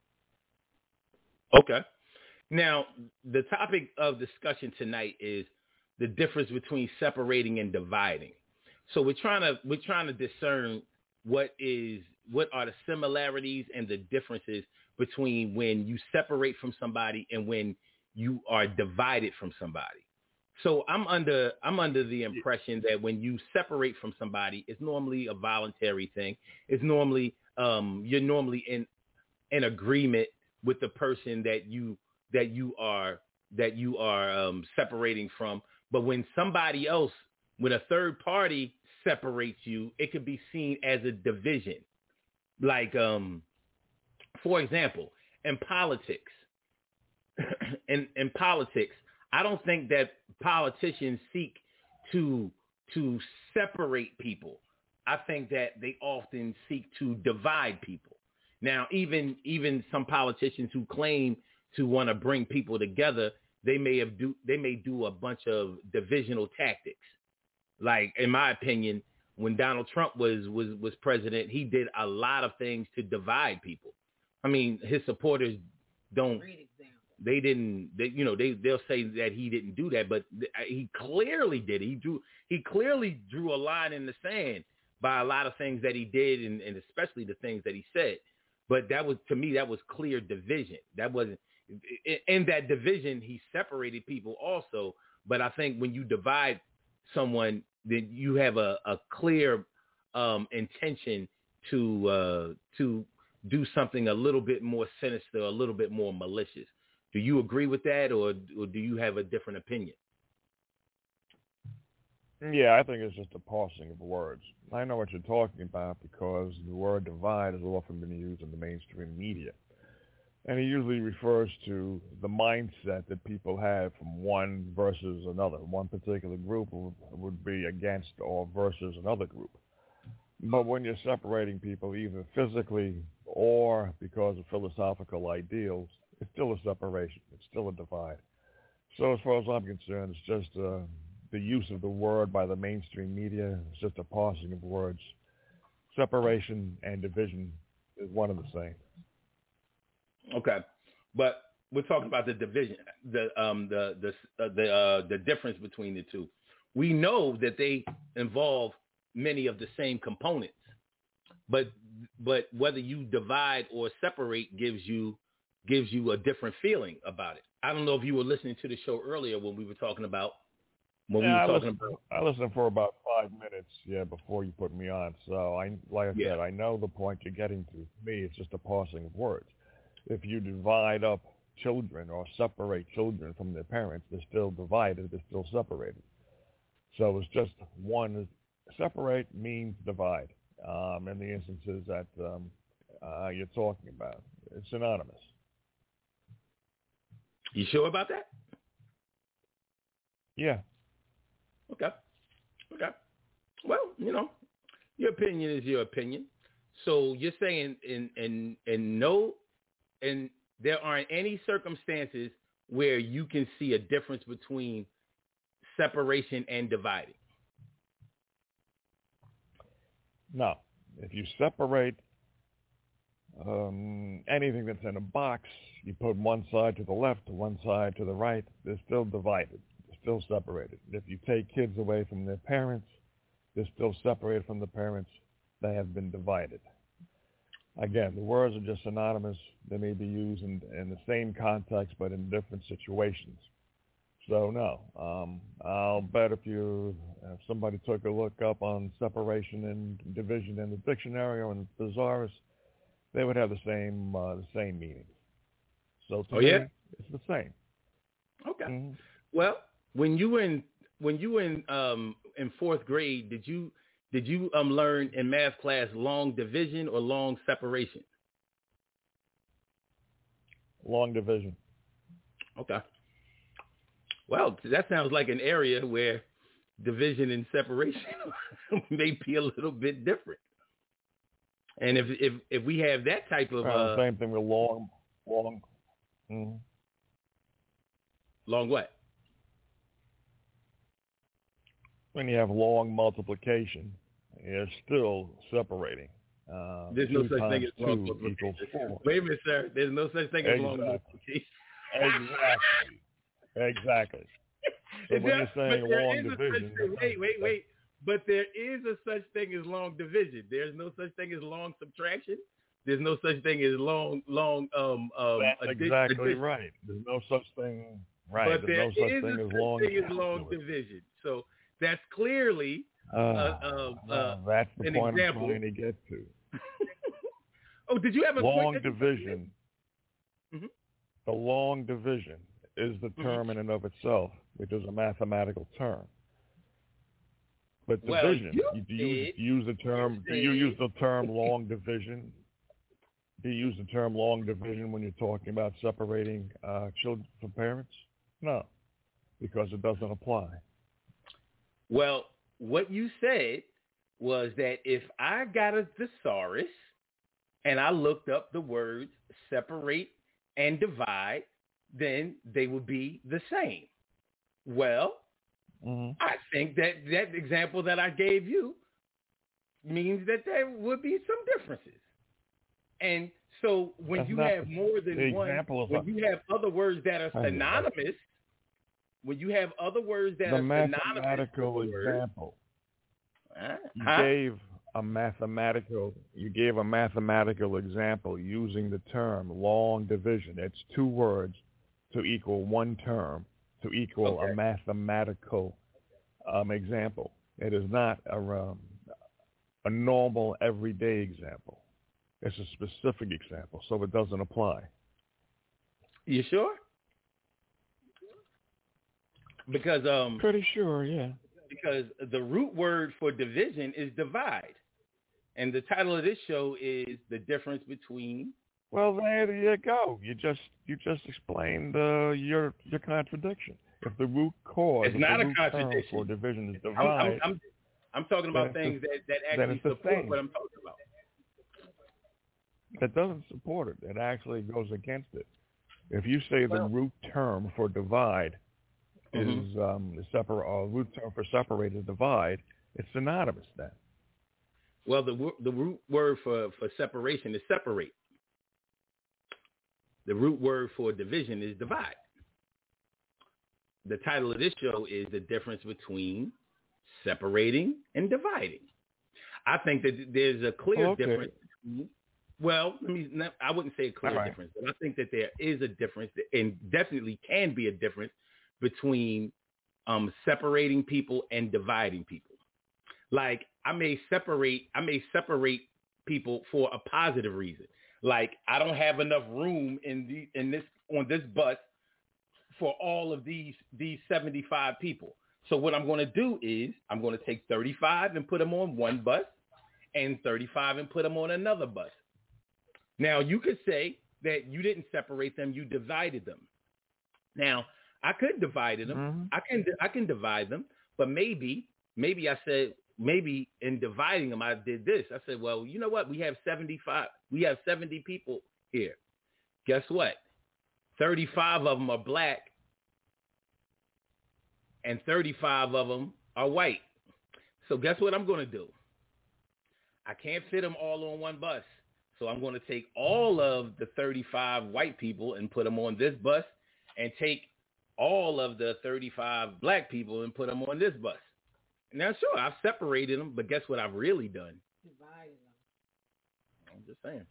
S3: Okay. Now, the topic of discussion tonight is the difference between separating and dividing. So we're trying to we're trying to discern what is what are the similarities and the differences between when you separate from somebody and when you are divided from somebody. So I'm under I'm under the impression that when you separate from somebody, it's normally a voluntary thing. It's normally um, you're normally in in agreement with the person that you that you are that you are um, separating from. But when somebody else, when a third party separates you, it could be seen as a division. Like, um, for example, in politics, in, in politics, I don't think that politicians seek to to separate people. I think that they often seek to divide people. Now, even even some politicians who claim to want to bring people together, they may have do they may do a bunch of divisional tactics. Like, in my opinion, when Donald Trump was was was president, he did a lot of things to divide people. I mean, his supporters don't they didn't they you know they they'll say that he didn't do that, but he clearly did. He drew he clearly drew a line in the sand by a lot of things that he did, and, and especially the things that he said. But that was, to me, that was clear division. That wasn't. In that division, he separated people also. But I think when you divide someone, then you have a, a clear um, intention to uh, to do something a little bit more sinister, a little bit more malicious. Do you agree with that, or, or do you have a different opinion?
S4: Yeah, I think it's just a parsing of words. I know what you're talking about because the word divide has often been used in the mainstream media. And he usually refers to the mindset that people have from one versus another. One particular group would, would be against or versus another group. But when you're separating people either physically or because of philosophical ideals, it's still a separation. It's still a divide. So as far as I'm concerned, it's just uh, the use of the word by the mainstream media. It's just a parsing of words. Separation and division is one and the same.
S3: Okay, but we're talking about the division, the um, the the uh, the uh, the difference between the two. We know that they involve many of the same components, but but whether you divide or separate gives you gives you a different feeling about it. I don't know if you were listening to the show earlier when we were talking about when
S4: yeah,
S3: we were
S4: I
S3: talking
S4: listened,
S3: about.
S4: I listened for about five minutes, yeah, before you put me on. So I, like I
S3: Yeah.
S4: said, I know the point you're getting to. For me, it's just a parsing of words. If you divide up children or separate children from their parents, they're still divided, they're still separated. So it's just one. Separate means divide um, in the instances that um, uh, you're talking about. It's synonymous.
S3: You sure about that?
S4: Yeah.
S3: Okay. Okay. Well, you know, your opinion is your opinion. So you're saying in in in no and there aren't any circumstances where you can see a difference between separation and dividing.
S4: No. If you separate um, anything that's in a box, you put one side to the left, one side to the right, they're still divided. They're still separated. If you take kids away from their parents, they're still separated from the parents. They have been divided. Again, the words are just synonymous. They may be used in, in the same context, but in different situations. So no, um, I'll bet if you if somebody took a look up on separation and division in the dictionary or in the thesaurus, they would have the same uh, the same meaning. So to
S3: Oh,
S4: me,
S3: yeah?
S4: it's the same.
S3: Okay.
S4: Mm-hmm.
S3: Well, when you were in when you were in um, in fourth grade, did you did you um learn in math class long division or long separation?
S4: Long division.
S3: Okay. Well, that sounds like an area where division and separation may be a little bit different. And if if if we have that type of
S4: Well,
S3: uh,
S4: same thing with long, long. Mm-hmm.
S3: long what?
S4: When you have long multiplication, you're still separating. Uh,
S3: There's no
S4: two
S3: such thing
S4: times
S3: as long
S4: two
S3: multiplication.
S4: equals four.
S3: Wait a minute, sir. There's no such thing as
S4: Exactly.
S3: long multiplication.
S4: Exactly. Exactly. So when
S3: there,
S4: you're saying
S3: but there
S4: long
S3: is a
S4: division,
S3: such thing, wait, wait, wait. But there is a such thing as long division. There's no such thing as long subtraction. There's no such thing as long, long. Um, um,
S4: that's
S3: addi-
S4: exactly
S3: addition.
S4: right. There's no such thing. Right.
S3: But
S4: There's
S3: there
S4: no such
S3: is
S4: thing
S3: a
S4: as
S3: such
S4: long.
S3: thing as long
S4: calculus.
S3: division. So that's clearly
S4: Uh,
S3: uh, um, uh,
S4: well, that's the
S3: an
S4: point
S3: example.
S4: I'm trying to get to.
S3: Oh, did you have a
S4: Long
S3: quick
S4: division.
S3: Mm-hmm.
S4: The long division is the term
S3: Mm-hmm.
S4: in and of itself, which is a mathematical term. But
S3: Well,
S4: division,
S3: you
S4: you, do you
S3: did.
S4: use the term? Do you use the term long division? Do you use the term long division when you're talking about separating uh, children from parents? No, because it doesn't apply.
S3: Well, what you said was that if I got a thesaurus and I looked up the words separate and divide, then they would be the same. Well,
S4: Mm-hmm.
S3: I think that that example that I gave you means that there would be some differences. And so when
S4: That's
S3: you
S4: not
S3: have more
S4: the
S3: than one,
S4: example of
S3: when
S4: a-
S3: you have other words that are synonymous, when you have other words that
S4: the
S3: are synonymous
S4: mathematical
S3: with the word,
S4: example.
S3: huh?
S4: You
S3: Huh?
S4: gave a mathematical. You gave a mathematical example using the term long division. It's two words to equal one term to equal
S3: Okay.
S4: a mathematical um, example. It is not a um, a normal everyday example. It's a specific example, so it doesn't apply.
S3: You sure? Because um,
S4: Pretty sure, yeah.
S3: because the root word for division is divide, and the title of this show is the difference between
S4: Well, there you go. You just you just explained uh, your your contradiction. If the root cause,
S3: It's
S4: if
S3: not
S4: the
S3: a
S4: root term
S3: contradiction.
S4: for division is
S3: I'm, I'm,
S4: divide,
S3: I'm, I'm talking
S4: then
S3: about
S4: it's
S3: things
S4: the,
S3: that, that
S4: then
S3: actually
S4: it's the
S3: support
S4: same.
S3: what I'm talking about.
S4: That doesn't support it. It actually goes against it. If you say the
S3: Well,
S4: root term for divide
S3: mm-hmm.
S4: is um, the separ- uh, root term for separate is divide, it's synonymous then.
S3: Well, the the root word for, for separation is separate. The root word for division is divide. The title of this show is The Difference Between Separating and Dividing. I think that there's a clear
S4: okay.
S3: difference. Well, let me, I wouldn't say a clear
S4: right.
S3: difference, but I think that there is a difference and definitely can be a difference between um, separating people and dividing people. Like I may separate, I may separate people for a positive reason. Like I don't have enough room in the in this on this bus for all of these these seventy-five people. So what I'm going to do is I'm going to take thirty-five and put them on one bus, and thirty-five and put them on another bus. Now you could say that you didn't separate them, you divided them. Now I could divide them.
S4: Mm-hmm.
S3: I can I can divide them, but maybe maybe I said. Maybe in dividing them, I did this. I said, well, you know what? We have seventy-five. We have seventy people here. Guess what? thirty-five of them are black and thirty-five of them are white. So guess what I'm going to do? I can't fit them all on one bus. So I'm going to take all of the thirty-five white people and put them on this bus and take all of the thirty-five black people and put them on this bus. Now, sure, I've separated them, but guess what I've really done?
S1: Divided them.
S3: I'm just saying.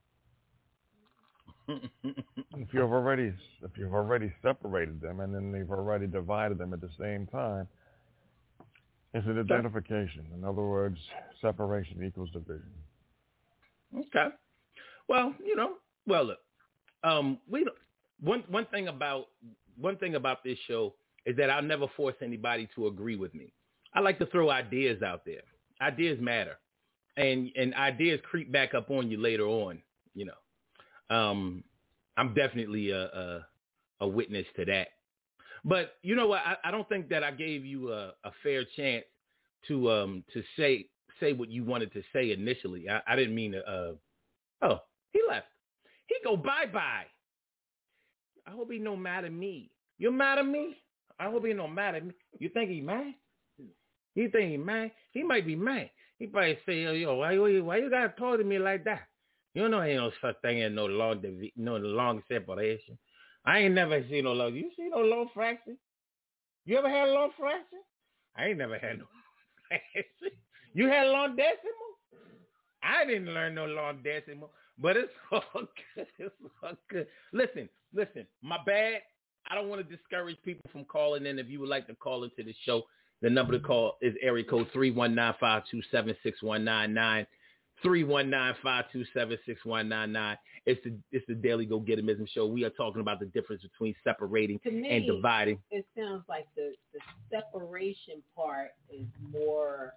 S4: if you've already if you've already separated them and then they've already divided them at the same time, it's an identification. In other words, separation equals division.
S3: Okay. Well, you know, well, look, um, we one one thing about one thing about this show is that I'll never force anybody to agree with me. I like to throw ideas out there. Ideas matter, and and ideas creep back up on you later on. You know, um, I'm definitely a, a a witness to that. But you know what? I, I don't think that I gave you a, a fair chance to um to say say what you wanted to say initially. I, I didn't mean to. Uh, oh, he left. He go bye bye. I hope he no mad at me. You mad at me? I hope he no mad at me. You think he mad? You think he mad? He might be mad. He probably say, yo, yo, why, why, why you gotta talk to me like that? You know ain't no such thing as no long, divi- no long separation. I ain't never seen no long. You see no long fraction? You ever had a long fraction? I ain't never had no fraction. You had a long decimal? I didn't learn no long decimal, but it's all good. It's all good. Listen, listen, my bad. I don't want to discourage people from calling in. If you would like to call into the show, the number to call is area code three one nine, five two seven, six one nine nine. three one nine, five two seven, six one nine nine. It's the it's the Daily Go Getimism Show. We are talking about the difference between separating
S1: to me,
S3: and dividing.
S1: It sounds like the, the separation part is more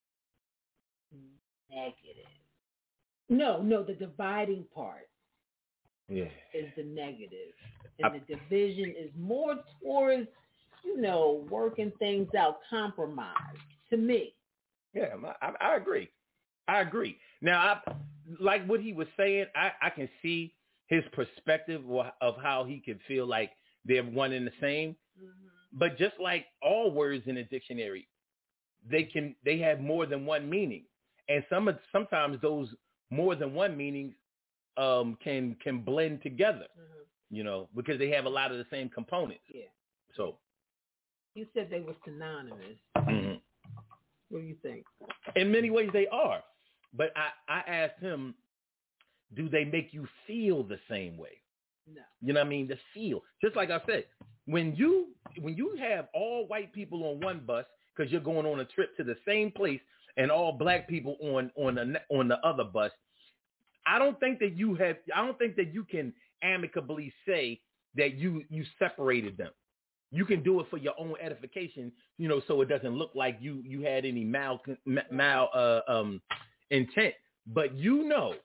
S1: negative. No, no, the dividing part
S3: yeah.
S1: is the negative. And I, the division is more towards, you know, working things out, compromise, to me.
S3: Yeah, I, I agree. I agree. Now, I, like what he was saying, I, I can see his perspective of how he could feel like they're one and the same. Mm-hmm. But just like all words in a dictionary, they can they have more than one meaning, and some sometimes those more than one meanings um, can can blend together. Mm-hmm. You know, because they have a lot of the same components.
S1: Yeah.
S3: So
S1: you said they were synonymous.
S3: Mm-hmm.
S1: What do you think?
S3: In many ways, they are. But I, I asked him, do they make you feel the same way?
S1: No.
S3: You know what I mean? The feel. Just like I said, when you when you have all white people on one bus because you're going on a trip to the same place and all black people on on the on the other bus, I don't think that you have. I don't think that you can amicably say that you you separated them. You can do it for your own edification, you know, so it doesn't look like you you had any mal mal uh, um. intent, but you know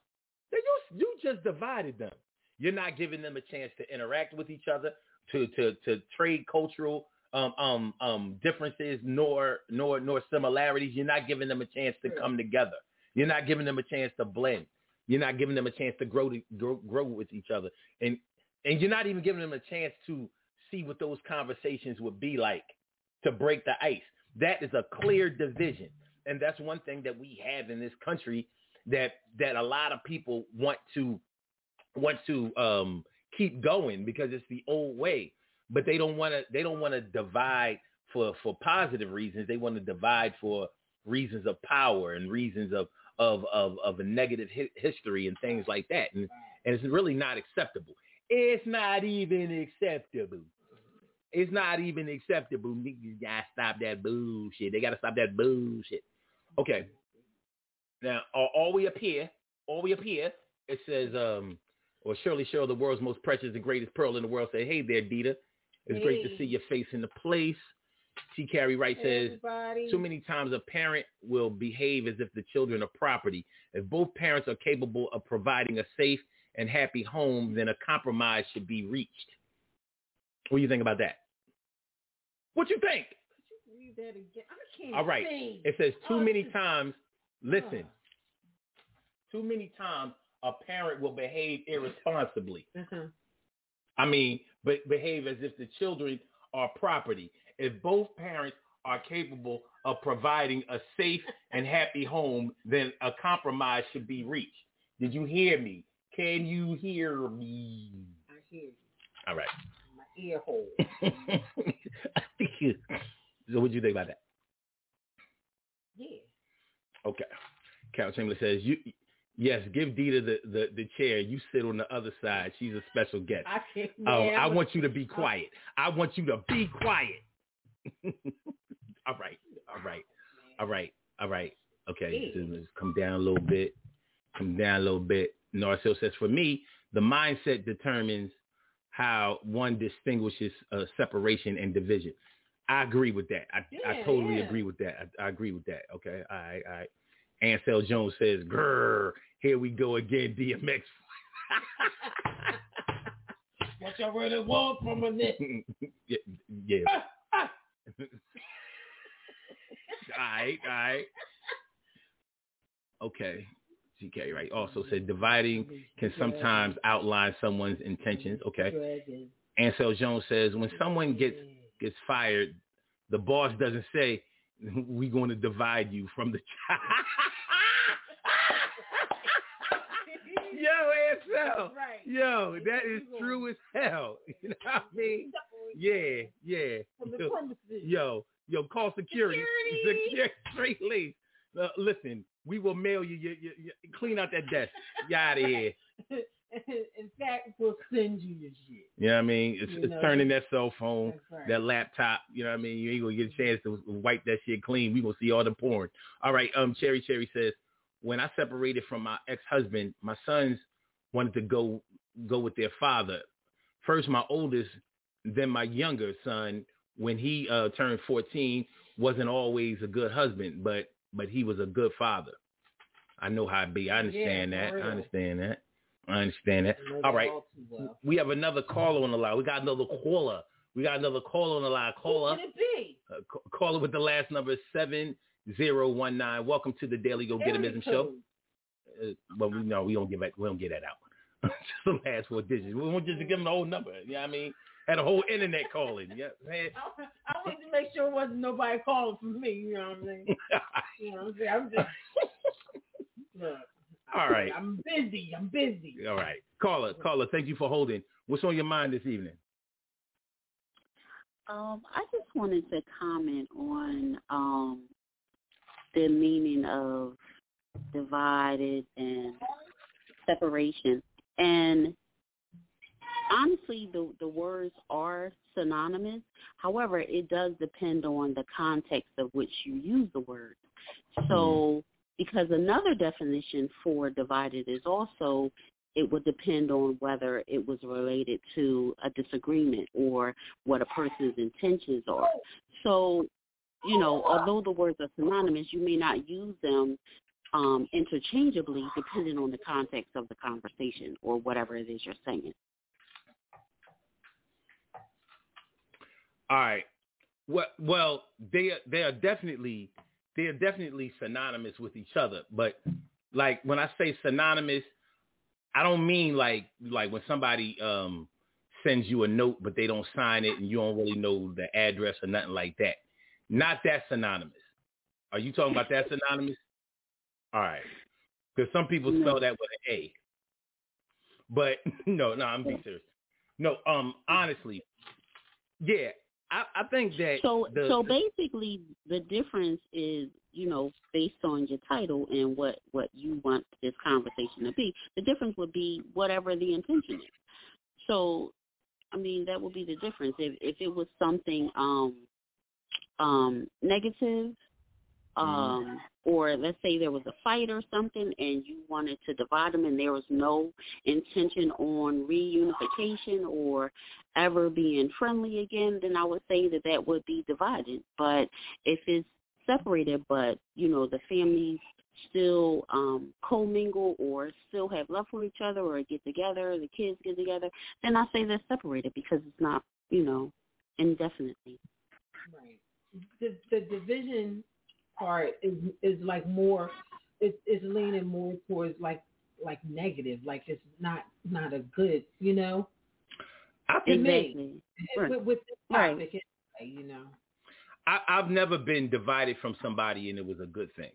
S3: then you you just divided them. You're not giving them a chance to interact with each other, to to to trade cultural um um um differences, nor nor nor similarities. You're not giving them a chance to come together. You're not giving them a chance to blend. You're not giving them a chance to grow to grow, grow with each other, and and you're not even giving them a chance to see what those conversations would be like to break the ice. That is a clear division, and that's one thing that we have in this country that that a lot of people want to want to um, keep going because it's the old way, but they don't want to they don't want to divide for for positive reasons. They want to divide for reasons of power and reasons of of of, of a negative hi- history and things like that, and and it's really not acceptable. It's not even acceptable. It's not even acceptable. Niggas gotta stop that bullshit. They gotta stop that bullshit. Okay. Now, all, all we up here, all we up here, it says, um, or Shirley Cheryl, the world's most precious and greatest pearl in the world, say, hey there, Dita. It's hey. Great to see your face in the place. T. Carrie Wright hey, says, everybody. Too many times a parent will behave as if the children are property. If both parents are capable of providing a safe and happy home, then a compromise should be reached. What do you think about that? What you think?
S1: Could you read that again? I can't
S3: All right.
S1: see.
S3: It says too
S1: oh,
S3: many times, listen,
S1: oh.
S3: too many times a parent will behave irresponsibly.
S1: Uh-huh.
S3: I mean, but behave as if the children are property. If both parents are capable of providing a safe and happy home, then a compromise should be reached. Did you hear me? Can you hear me?
S1: I hear you.
S3: All right.
S1: My ear hole.
S3: So what do you think about that?
S1: Yeah.
S3: Okay. Carol Chamberlain says, "You, yes, give Dita the, the, the chair. You sit on the other side. She's a special guest.
S1: I can't.
S3: Oh, I want you to be quiet. I want you to be quiet." All right. All right. All right. All right. Okay. So let's come down a little bit. Come down a little bit. Narcille says, for me, the mindset determines how one distinguishes uh, separation and division. I agree with that. I,
S1: yeah,
S3: I totally
S1: yeah.
S3: agree with that. I, I agree with that. Okay. All right. All right. Ansel Jones says, grrr, here we go again, D M X.
S1: What y'all really want from a neck?
S3: yeah. yeah. all right. All right. Okay. G K, right, also said dividing can sometimes outline someone's intentions. Okay. Ansel Jones says when someone gets gets fired, the boss doesn't say, we're going to divide you from the child. Yo, Ansel.
S1: Right.
S3: Yo, that is true as hell. You know what I mean? Yeah, yeah. Yo, yo, yo, call security. Security. Security. Uh, listen, we will mail you, you, you, you. Clean out that desk. You out of here.
S1: In fact, we'll send you your shit.
S3: You know what I mean? It's, it's turning that cell phone,
S1: right.
S3: that laptop. You know what I mean? You ain't gonna get a chance to wipe that shit clean. We gonna see all the porn. All right. Um, Cherry Cherry says, when I separated from my ex-husband, my sons wanted to go go with their father. First, my oldest, then my younger son, when he uh, turned fourteen, wasn't always a good husband, but but he was a good father. I know how it be. I understand
S1: yeah,
S3: that. I understand that. I understand that. All right. Well. We have another caller on the line. We got another caller. We got another caller on the line. Caller.
S1: Who could it be?
S3: Uh, caller with the last number seven zero one nine. Welcome to the Daily Go Get 'Em Ism Show. Uh, but we know we don't give that. We don't get that out. Just the last four digits. We won't just give them the whole number. You know what I mean? Had a whole internet calling. Yeah, man.
S1: I, I wanted to make sure it wasn't nobody calling for me. You know what I'm saying? You know what I'm saying? I'm just. Look,
S3: all right.
S1: I'm busy. I'm busy.
S3: All right. Caller, caller, thank you for holding. What's on your mind this evening?
S5: Um, I just wanted to comment on um, the meaning of divided and separation. And honestly, the, the words are synonymous. However, it does depend on the context of which you use the word. So, because another definition for divided is also, it would depend on whether it was related to a disagreement or what a person's intentions are. So, you know, although the words are synonymous, you may not use them um, interchangeably depending on the context of the conversation or whatever it is you're saying.
S3: All right. Well, well, they they are definitely they are definitely synonymous with each other. But like when I say synonymous, I don't mean like like when somebody um, sends you a note but they don't sign it and you don't really know the address or nothing like that. Not that synonymous. Are you talking about that synonymous? All right. Because some people spell that with an A. But no, no, I'm being serious. No, um, honestly, yeah, I, I think that.
S5: So,
S3: the,
S5: so
S3: the,
S5: basically, the difference is, you know, based on your title and what, what you want this conversation to be. The difference would be whatever the intention is. So, I mean, that would be the difference. If if it was something um, um, negative, um, or let's say there was a fight or something and you wanted to divide them and there was no intention on reunification or ever being friendly again, then I would say that that would be divided. But if it's separated but, you know, the families still um, commingle or still have love for each other or get together, the kids get together, then I say they're separated because it's not, you know, indefinitely.
S1: Right. The, the division part is is like more it's it's leaning more towards like like negative, like it's not not a good, you know.
S3: I
S1: to
S5: exactly.
S1: me
S5: right.
S1: with, with this
S5: right.
S1: topic, anyway, you know.
S3: I, I've never been divided from somebody and it was a good thing.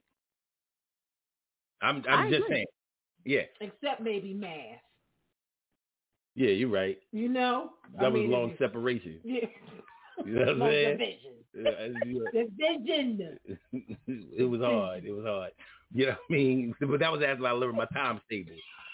S3: I'm I'm
S5: I
S3: just
S5: agree.
S3: saying. Yeah.
S1: Except maybe math.
S3: Yeah, you're right.
S1: You know?
S3: That
S1: I
S3: was
S1: mean,
S3: long
S1: it,
S3: separation.
S1: Yeah.
S3: You know what I'm
S1: Long
S3: saying?
S1: division.
S3: Yeah,
S1: Division.
S3: it was hard. It was hard. You know what I mean? But that was after I learned my time table.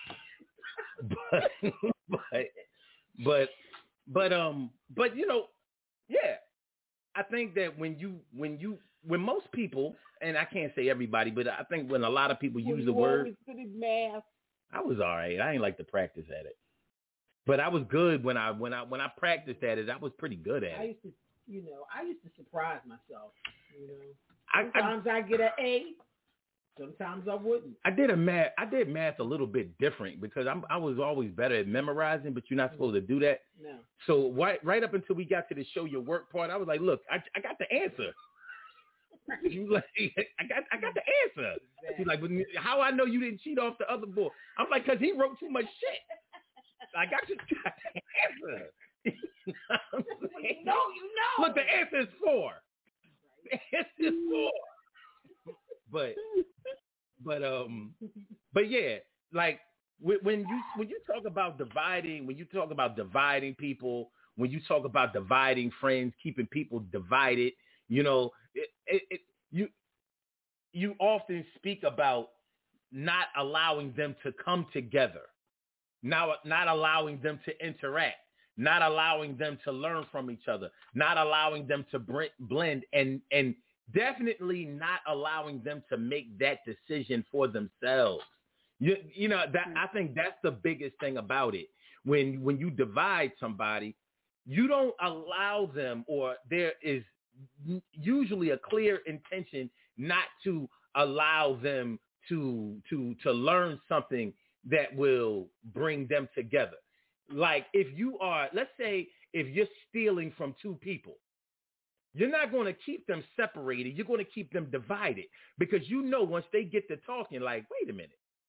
S3: But, but, but, but, um, but you know, yeah, I think that when you, when you, when most people, and I can't say everybody, but I think when a lot of people
S1: Well,
S3: use the
S1: you
S3: word,
S1: always studied math.
S3: I was all right. I ain't like to practice at it, but I was good when I when I when I practiced at it. I was pretty good at
S1: I
S3: it.
S1: used to, you know, I used to surprise myself. You know,
S3: I,
S1: sometimes I, I get an A, sometimes I wouldn't.
S3: I did a math. I did math a little bit different because I'm I was always better at memorizing, but you're not supposed to do that.
S1: No.
S3: So right right up until we got to the show your work part, I was like, look, I I got the answer. You like, I got I got the answer.
S1: Exactly.
S3: He's like, but how I know you didn't cheat off the other boy? I'm like, cause he wrote too much shit. I got you got the answer. You know,
S1: you know, you know.
S3: Look, the answer is four. The answer is four. But but um but yeah, like when you when you talk about dividing, when you talk about dividing people, when you talk about dividing friends, keeping people divided, you know, it, it, it you you often speak about not allowing them to come together, not not allowing them to interact, not allowing them to learn from each other, not allowing them to blend, and and definitely not allowing them to make that decision for themselves. You, you know, that I think that's the biggest thing about it. When when you divide somebody, you don't allow them, or there is usually a clear intention not to allow them to to to learn something that will bring them together. Like if you are, let's say, if you're stealing from two people, you're not going to keep them separated. You're going to keep them divided because you know once they get to talking, like, wait a minute,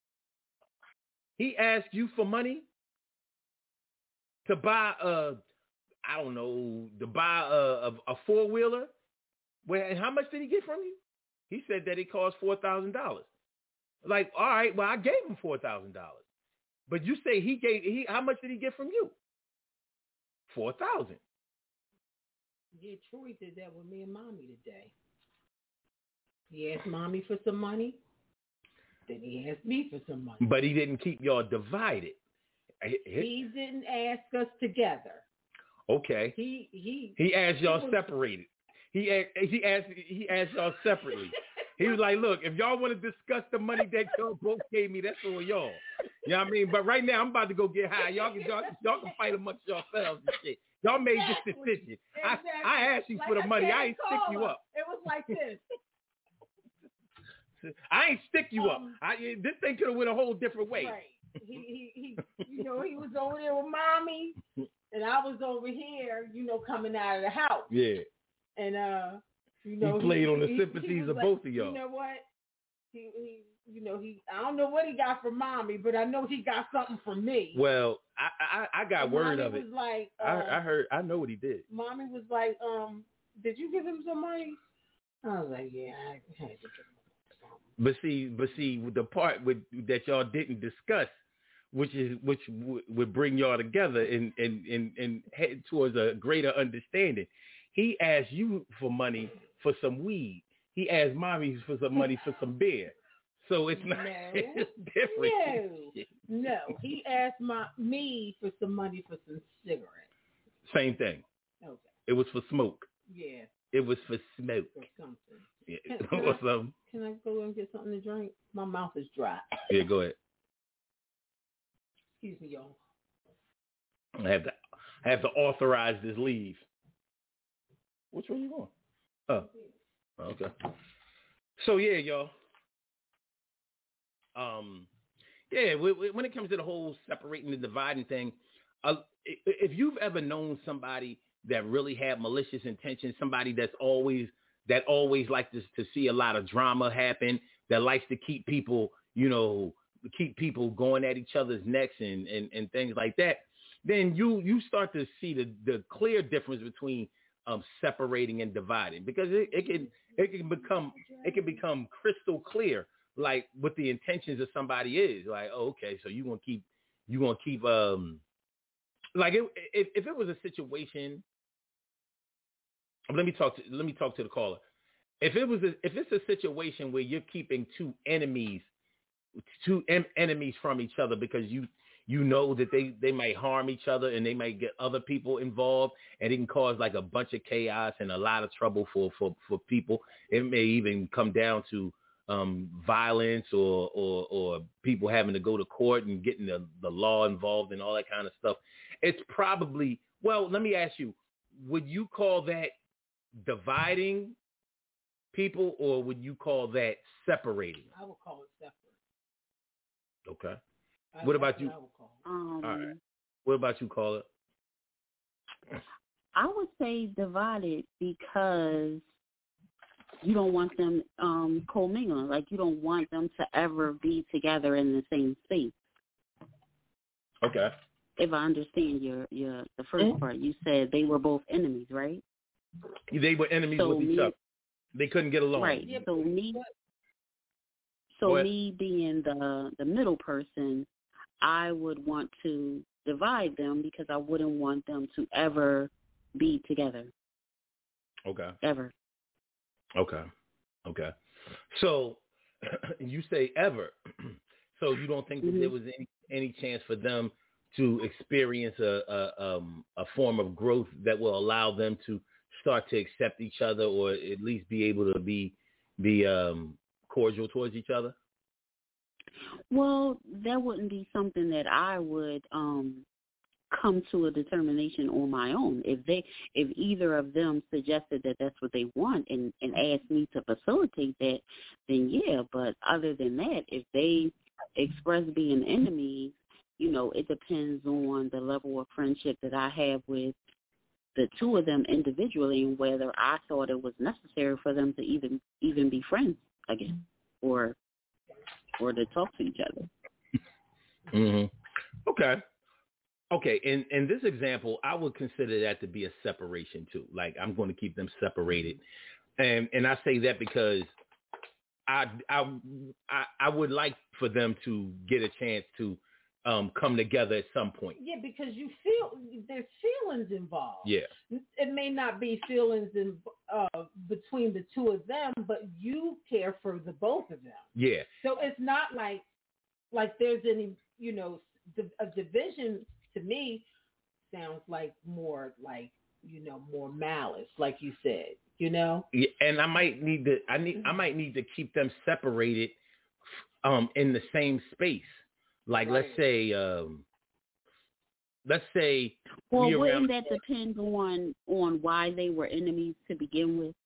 S3: he asked you for money to buy a, I don't know, to buy a, a, a four-wheeler. Well, and how much did he get from you? He said that it cost four thousand dollars. Like, all right, well, I gave him four thousand dollars. But you say he gave, he how much did he get from you? four thousand dollars.
S1: Yeah, Troy did that with me and Mommy today. He asked Mommy for some money. Then he asked me for some money.
S3: But he didn't keep y'all divided.
S1: He didn't ask us together.
S3: Okay.
S1: He he
S3: he asked y'all
S1: was,
S3: separated. He asked, he asked he asked y'all separately. He was like, look, if y'all want to discuss the money that y'all both gave me, that's for y'all. You know what I mean? But right now, I'm about to go get high. Y'all can y'all, y'all can fight amongst yourselves and shit. Y'all made this decision. Exactly. I, I asked you
S1: like
S3: for the money. I ain't stick you
S1: her.
S3: up.
S1: It was like this.
S3: I ain't stick you up.
S1: Um,
S3: I this thing could have went a whole different way.
S1: Right. He, he, he, you know, he was over there with mommy, and I was over here, you know, coming out of the house.
S3: Yeah.
S1: And uh, you know,
S3: he played
S1: he,
S3: on the
S1: he,
S3: sympathies
S1: he was
S3: of
S1: like,
S3: both of y'all.
S1: You know what? He, he, you know, he. I don't know what he got from mommy, but I know he got something from me.
S3: Well, I, I, I got
S1: and
S3: word
S1: mommy
S3: of it.
S1: Was like, uh,
S3: I, I heard. I know what he did.
S1: Mommy was like, um, did you give him some money? I was like, yeah, I had to give him something.
S3: But see, but see, the part with, that y'all didn't discuss, which is which w- would bring y'all together and, and, and, and head towards a greater understanding. He asked you for money for some weed. He asked mommy for some money for some beer. So it's not
S1: no,
S3: it's different.
S1: No, no. He asked my me for some money for some cigarettes.
S3: Same thing.
S1: Okay.
S3: It was for smoke.
S1: Yeah.
S3: It was for smoke.
S1: Or something.
S3: Yeah.
S1: Can, can,
S3: or
S1: I,
S3: something.
S1: Can I go and get something to drink? My mouth is dry.
S3: Yeah, go ahead.
S1: Excuse me, y'all.
S3: I have to I have to authorize this leave. Which way you going? Oh. Okay. So yeah, y'all. Um, yeah, when it comes to the whole separating and dividing thing, uh, if you've ever known somebody that really had malicious intentions, somebody that's always that always likes to, to see a lot of drama happen, that likes to keep people, you know, keep people going at each other's necks and, and, and things like that, then you you start to see the, the clear difference between um, separating and dividing, because it, it can it can become it can become crystal clear, like what the intentions of somebody is. Like, oh, okay, so you gonna keep you gonna keep um like it, if if it was a situation. Let me talk to let me talk to the caller. If it was a, if it's a situation where you're keeping two enemies, two em- enemies from each other because you you know that they, they might harm each other and they might get other people involved, and it can cause like a bunch of chaos and a lot of trouble for, for, for people. It may even come down to um, violence or, or or people having to go to court and getting the, the law involved and all that kind of stuff. It's probably, well, let me ask you, would you call that dividing people, or would you call that separating?
S1: I would call it separate.
S3: Okay.
S1: I,
S3: what about you?
S5: Um,
S3: All right. What about you, caller?
S5: I would say divided because you don't want them um, commingling. Like, you don't want them to ever be together in the same space.
S3: Okay.
S5: If I understand your, your the first mm-hmm. part, you said they were both enemies, right?
S3: They were enemies
S5: so
S3: with each
S5: me,
S3: other. They couldn't get along.
S5: Right.
S1: Yeah,
S5: so me, so me being the the middle person, I would want to divide them because I wouldn't want them to ever be together.
S3: Okay.
S5: Ever.
S3: Okay. Okay. So you say ever. So you don't think that mm-hmm. there was any any chance for them to experience a a, um, a form of growth that will allow them to start to accept each other, or at least be able to be be um, cordial towards each other?
S5: Well, that wouldn't be something that I would um, come to a determination on my own. If they, if either of them suggested that that's what they want and, and asked me to facilitate that, then yeah. But other than that, if they express being enemies, you know, it depends on the level of friendship that I have with the two of them individually and whether I thought it was necessary for them to even even be friends again or or to talk to each other.
S3: Mm-hmm. Okay. Okay. In in this example, I would consider that to be a separation too. Like, I'm going to keep them separated. And and I say that because I I I, I would like for them to get a chance to um, come together at some point.
S1: Yeah, because you feel there's feelings involved.
S3: Yeah.
S1: It may not be feelings in, uh, between the two of them, but you care for the both of them.
S3: Yeah.
S1: So it's not like like there's any, you know, a division. To me sounds like more like, you know, more malice, like you said, you know.
S3: Yeah, and I might need to I need mm-hmm. I might need to keep them separated um, in the same space. Like, right. let's say, um, let's say.
S5: Well,
S3: we
S5: wouldn't
S3: around-
S5: that depend on on why they were enemies to begin with?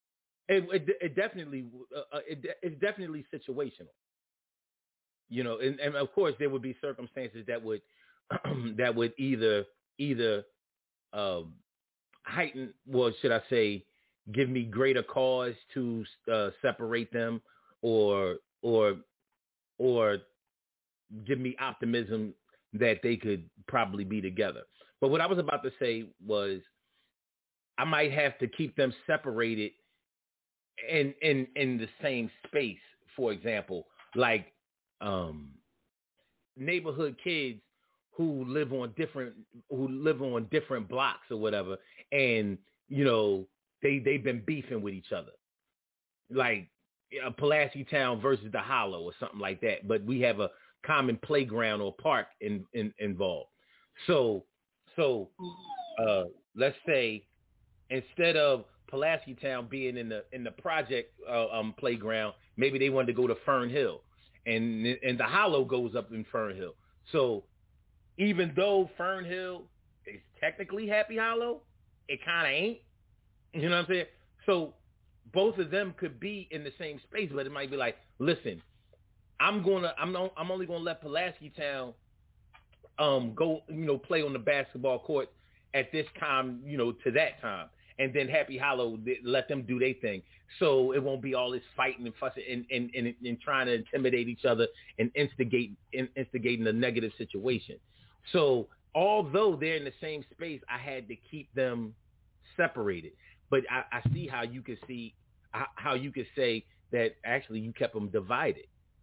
S3: It, it, it definitely, uh, it, it's definitely situational. You know, and, and of course there would be circumstances that would that would either either um, heighten, well, should I say, give me greater cause to uh, separate them, or or or give me optimism that they could probably be together. But what I was about to say was, I might have to keep them separated in in in the same space. For example, like um, neighborhood kids who live on different who live on different blocks or whatever, and you know they they've been beefing with each other, like uh, Pulaski Town versus the Hollow or something like that. But we have a common playground or park in, in involved. So so uh, let's say instead of Pulaski Town being in the in the project uh, um, playground, maybe they wanted to go to Fern Hill, and and the Hollow goes up in Fern Hill. So even though Fern Hill is technically Happy Hollow, it kind of ain't. You know what I'm saying? So both of them could be in the same space, but it might be like, listen, I'm gonna, I'm not, I'm only gonna let Pulaski Town um go, you know, play on the basketball court at this time, you know, to that time, and then Happy Hollow, let them do their thing, so it won't be all this fighting and fussing and and, and, and trying to intimidate each other and instigate in, instigating a negative situation. So although they're in the same space, I had to keep them separated. But I, I see how you could see how you could say that actually you kept them divided.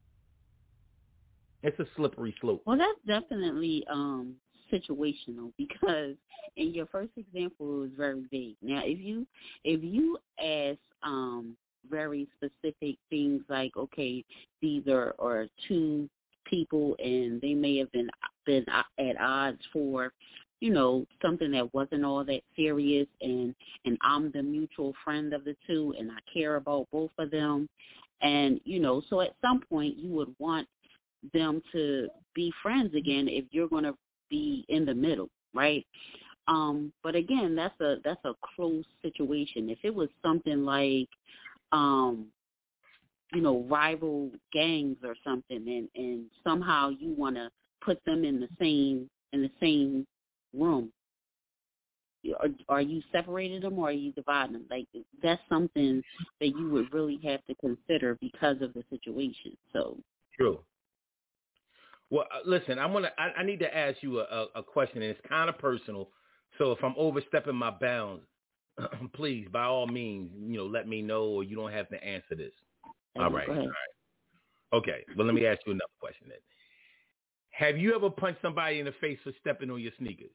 S3: It's a slippery slope.
S5: Well, that's definitely um, situational, because in your first example it was very vague. Now, if you if you ask um, very specific things like, okay, these are, are two people and they may have been been at odds for, you know, something that wasn't all that serious, and and I'm the mutual friend of the two, and I care about both of them, and you know, so at some point you would want them to be friends again if you're going to be in the middle, right? Um, but again, that's a that's a close situation. If it was something like, um, you know, rival gangs or something, and, and somehow you want to put them in the same in the same room, are, are you separating them or are you dividing them? Like, that's something that you would really have to consider because of the situation. So
S3: true. Well, uh, listen, I'm gonna. I, I need to ask you a, a question, and it's kind of personal. So if I'm overstepping my bounds, please, by all means, you know, let me know, or you don't have to answer this. All right. All right. Okay. Well, let me ask you another question then. Have you ever punched somebody in the face for stepping on your sneakers?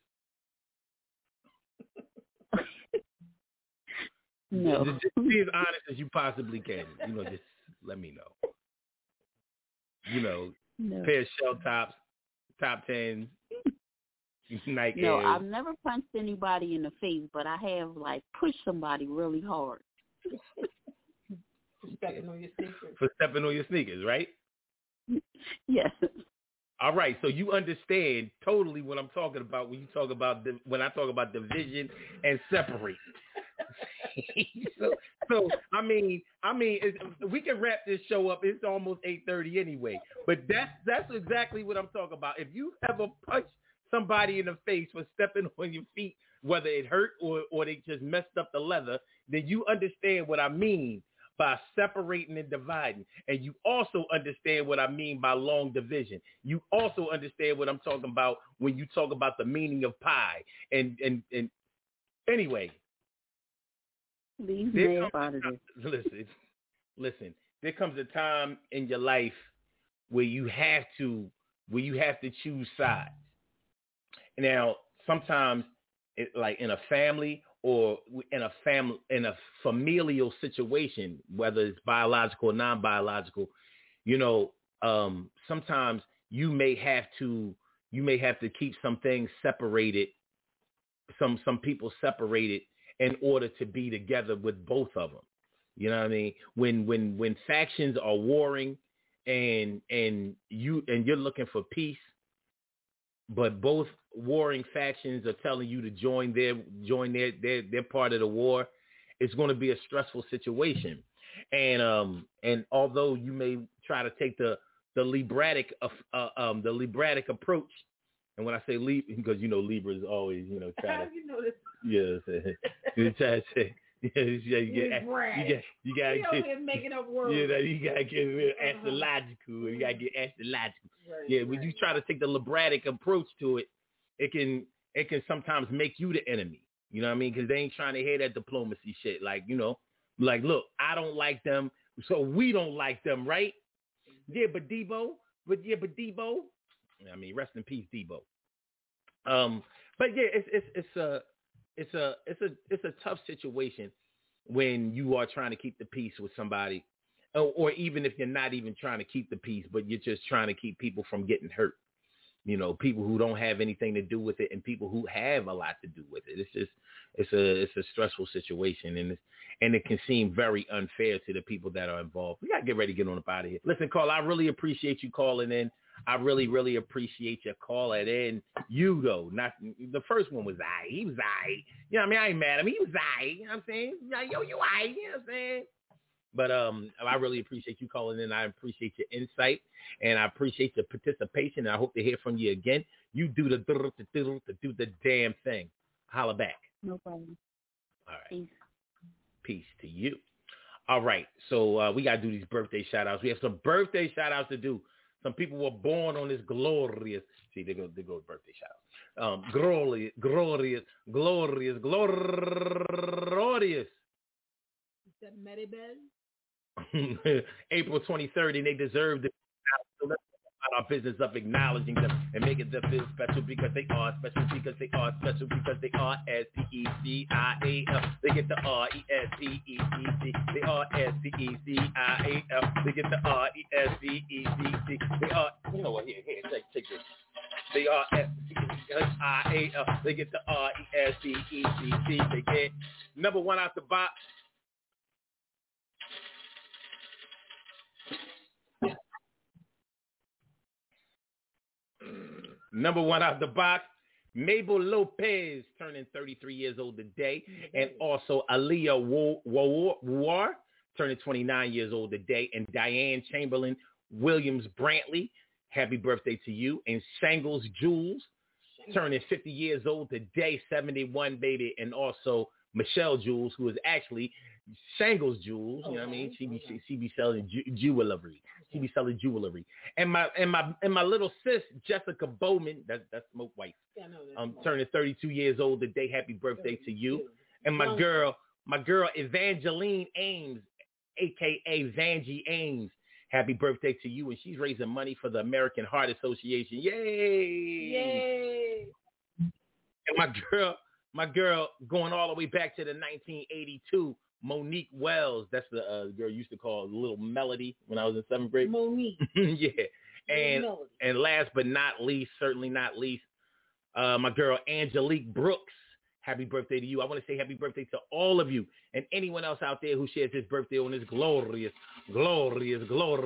S5: No.
S3: Just, just be as honest as you possibly can. You know, just let me know. You know,
S5: no.
S3: pair of shell tops, top tens, Nike.
S5: No, I've never punched anybody in the face, but I have, like, pushed somebody really hard.
S1: For stepping on your sneakers.
S3: For stepping on your sneakers, right?
S5: Yes.
S3: All right, so you understand totally what I'm talking about when you talk about the, when I talk about division and separate. so, so I mean, I mean, it's, we can wrap this show up. It's almost eight thirty anyway, but that's that's exactly what I'm talking about. If you ever punch somebody in the face for stepping on your feet, whether it hurt or or they just messed up the leather, then you understand what I mean by separating and dividing. And you also understand what I mean by long division. You also understand what I'm talking about when you talk about the meaning of pi. And and and anyway.
S5: Leave me out of this.
S3: Listen, listen. There comes a time in your life where you have to where you have to choose sides. Now, sometimes, it, like in a family or in a family in a familial situation, whether it's biological or non-biological, you know, um, sometimes you may have to you may have to keep some things separated, some some people separated in order to be together with both of them. You know what I mean? When when when factions are warring and and you and you're looking for peace, but both warring factions are telling you to join their join their their, their part of the war, it's going to be a stressful situation. And um and although you may try to take the the Libratic uh, um the Libratic approach, and when I say Lib, because you know Libra is always you know try to
S1: you know this?
S3: yeah you try to say yeah you get you get you got
S1: you know him making up words.
S3: You know you gotta get real astrological. You gotta get astrological.
S1: Right,
S3: yeah,
S1: right.
S3: when you try to take the Libratic approach to it, it can it can sometimes make you the enemy. You know what I mean? Because they ain't trying to hear that diplomacy shit. Like you know. Like, look, I don't like them, so we don't like them, right? Yeah, but Debo, but yeah, but Debo. I mean, rest in peace, Debo. Um, but yeah, it's it's it's a it's a it's a it's a tough situation when you are trying to keep the peace with somebody, or, or even if you're not even trying to keep the peace, but you're just trying to keep people from getting hurt. You know, people who don't have anything to do with it and people who have a lot to do with it. It's just, it's a, it's a stressful situation, and it's, and it can seem very unfair to the people that are involved. We gotta get ready to get on up out of here. Listen, Carl, I really appreciate you calling in. I really, really appreciate your calling in. You though, not the first one was I. He was I. You know what I mean? I ain't mad at him. He was I. You know what I'm saying? Yo, you I. You know what I'm saying? But um, I really appreciate you calling in. I appreciate your insight, and I appreciate your participation. And I hope to hear from you again. You do the do the damn thing. Holla back.
S5: No problem.
S3: All right.
S5: Peace.
S3: Peace to you. All right. So uh, we got to do these birthday shout-outs. We have some birthday shout-outs to do. Some people were born on this glorious. See, they go, they go birthday shout-outs. Um, glorious, glorious, glorious, glorious.
S1: Is that Maribel?
S3: April twenty-third, and they deserve to about our business of acknowledging them and making them feel special because they are special, because they are special, because they are S P E C I A L. They get the R E S P E C C. They are S P E C I A L. They get the R E S P E C C. They are, you know what, here, here, take, take this. They are S P E C I A L. They get the R E S P E C C. They get number one out the box. Number one out the box, Mabel Lopez, turning thirty-three years old today, and also Aaliyah War, turning twenty-nine years old today, and Diane Chamberlain Williams Brantley, happy birthday to you, and Shangles Jules, turning fifty years old today, seventy-one, baby, and also Michelle Jules, who is actually Shangles Jules, you know what I mean? She be she, she be selling ju- jewelry. She be selling jewelry. And my and my and my little sis Jessica Bowman, that's that's Smoke White. Um, turning thirty-two years old today. Happy birthday to you. And my girl, my girl Evangeline Ames, aka Vanjie Ames. Happy birthday to you. And she's raising money for the American Heart Association. Yay!
S1: Yay!
S3: And my girl, my girl, going all the way back to the nineteen eighty-two. Monique Wells, that's the uh, girl used to call Little Melody when I was in seventh grade.
S1: Monique.
S3: Yeah. And and last but not least, certainly not least, uh, my girl Angelique Brooks. Happy birthday to you. I want to say happy birthday to all of you and anyone else out there who shares his birthday on this glorious, glorious,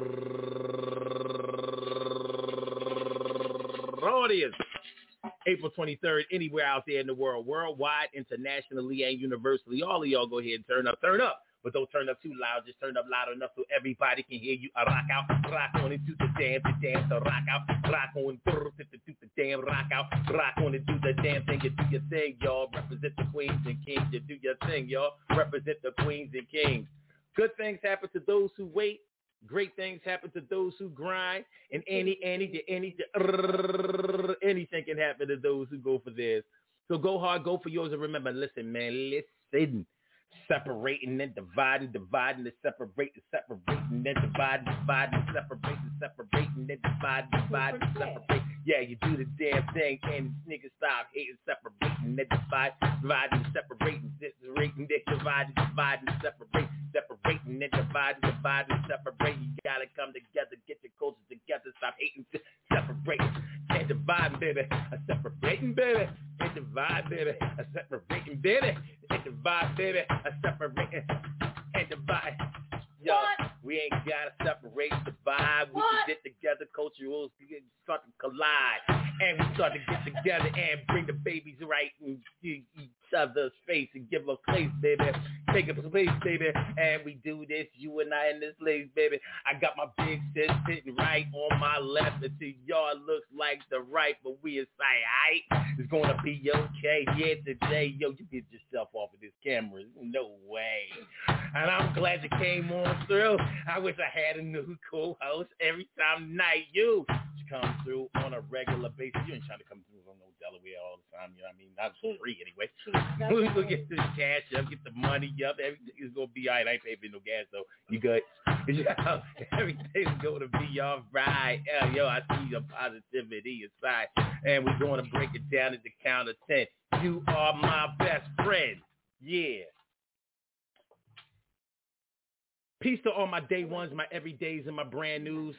S3: glorious April twenty-third, anywhere out there in the world, worldwide, internationally, and universally. All of y'all go ahead and turn up, turn up. But don't turn up too loud. Just turn up loud enough so everybody can hear you. I rock out, rock on and do the damn, the damn, so rock out, rock on, do the damn, rock out, rock on and do the damn thing. You do your thing, y'all. Represent the queens and kings. You do your thing, y'all. Represent the queens and kings. Good things happen to those who wait. Great things happen to those who grind, and any, any, any, anything can happen to those who go for theirs. So go hard, go for yours, and remember, listen, man, listen. Separating and dividing, dividing and separating, separating and dividing, dividing and separating, separating and dividing, dividing and separating. Yeah, you do the damn thing, and niggas stop hating, separating and dividing, dividing and separating, separating and dividing, dividing and separating, separating and dividing, dividing and separating. You gotta come together, get your cultures together, stop hating, separating and dividing, baby, a separating, baby, and divide, baby, a separating, baby, and divide, baby, a separating and divide. Yo, what? We ain't gotta separate, divide. We what? Can get together, cultures start to collide, and we start to get together and bring the babies right and, and other's face and give a place, baby. Take a place, baby. And we do this, you and I in this place, baby. I got my big sis sitting right on my left. And to y'all looks like the right, but we is like, aight, it's gonna be okay. Yeah, today, yo, you get yourself off of this camera. No way. And I'm glad you came on through. I wish I had a new co-host every time night. You come through on a regular basis. You ain't trying to come through from no Delaware all the time. You know what I mean? Not for free anyway. We're going to get this cash up, get the money up. Everything is going to be all right. I ain't paying for no gas, though. You good? Yo, everything's going to be all right. Yo, yo, I see your positivity inside. And we're going to break it down at the count of ten. You are my best friend. Yeah. Peace to all my day ones, my everydays, and my brand news.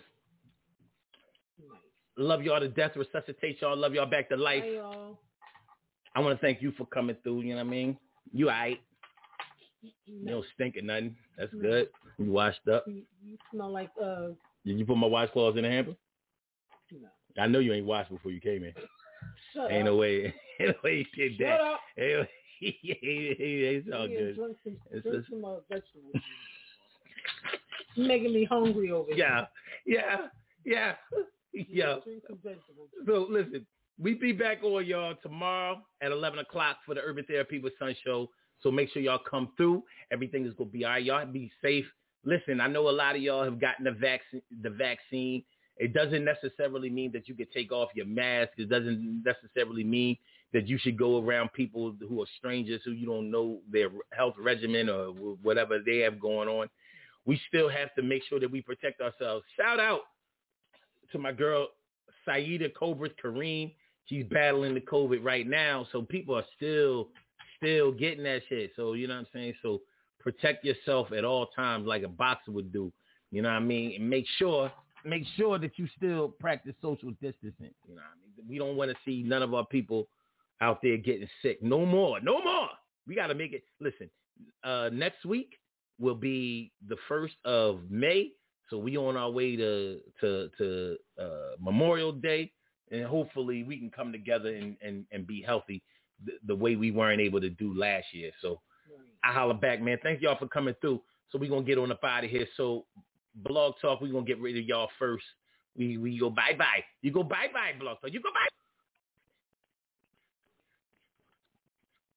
S3: Love y'all to death, resuscitate y'all, love y'all back to life.
S1: Hey, y'all.
S3: I want to thank you for coming through, you know what I mean? You all right. You don't stink at nothing. That's no. Good. You washed up.
S1: You, you smell like, uh...
S3: Did you put my washcloths in the hamper?
S1: No.
S3: I know you ain't washed before you came in.
S1: Shut
S3: ain't
S1: up.
S3: no way. Ain't no way you did
S1: Shut
S3: that.
S1: up.
S3: Ain't, it's all
S1: yeah,
S3: good.
S1: Drink some,
S3: it's
S1: drink
S3: just...
S1: some uh, vegetables. You're making me hungry over here.
S3: Yeah. Yeah. Yeah. Yeah. So listen, we be back on y'all tomorrow at eleven o'clock for the Urban Therapy with Sun show. So make sure y'all come through. Everything is gonna be all right. Y'all be safe. Listen, I know a lot of y'all have gotten the vaccine. The vaccine. It doesn't necessarily mean that you can take off your mask. It doesn't necessarily mean that you should go around people who are strangers who you don't know their health regimen or whatever they have going on. We still have to make sure that we protect ourselves. Shout out to my girl, Saida Cobras Kareem. She's battling the COVID right now. So people are still, still getting that shit. So, you know what I'm saying? So protect yourself at all times like a boxer would do. You know what I mean? And make sure, make sure that you still practice social distancing. You know what I mean? We don't want to see none of our people out there getting sick. No more. No more. We got to make it. Listen, uh, next week will be the first of May. So we on our way to to to uh, Memorial Day, and hopefully we can come together and, and, and be healthy the, the way we weren't able to do last year. So I holler back, man. Thank y'all for coming through. So we're going to get on up out of here. So Blog Talk, we're going to get rid of y'all first. We we go bye-bye. You go bye-bye, Blog Talk. You go bye.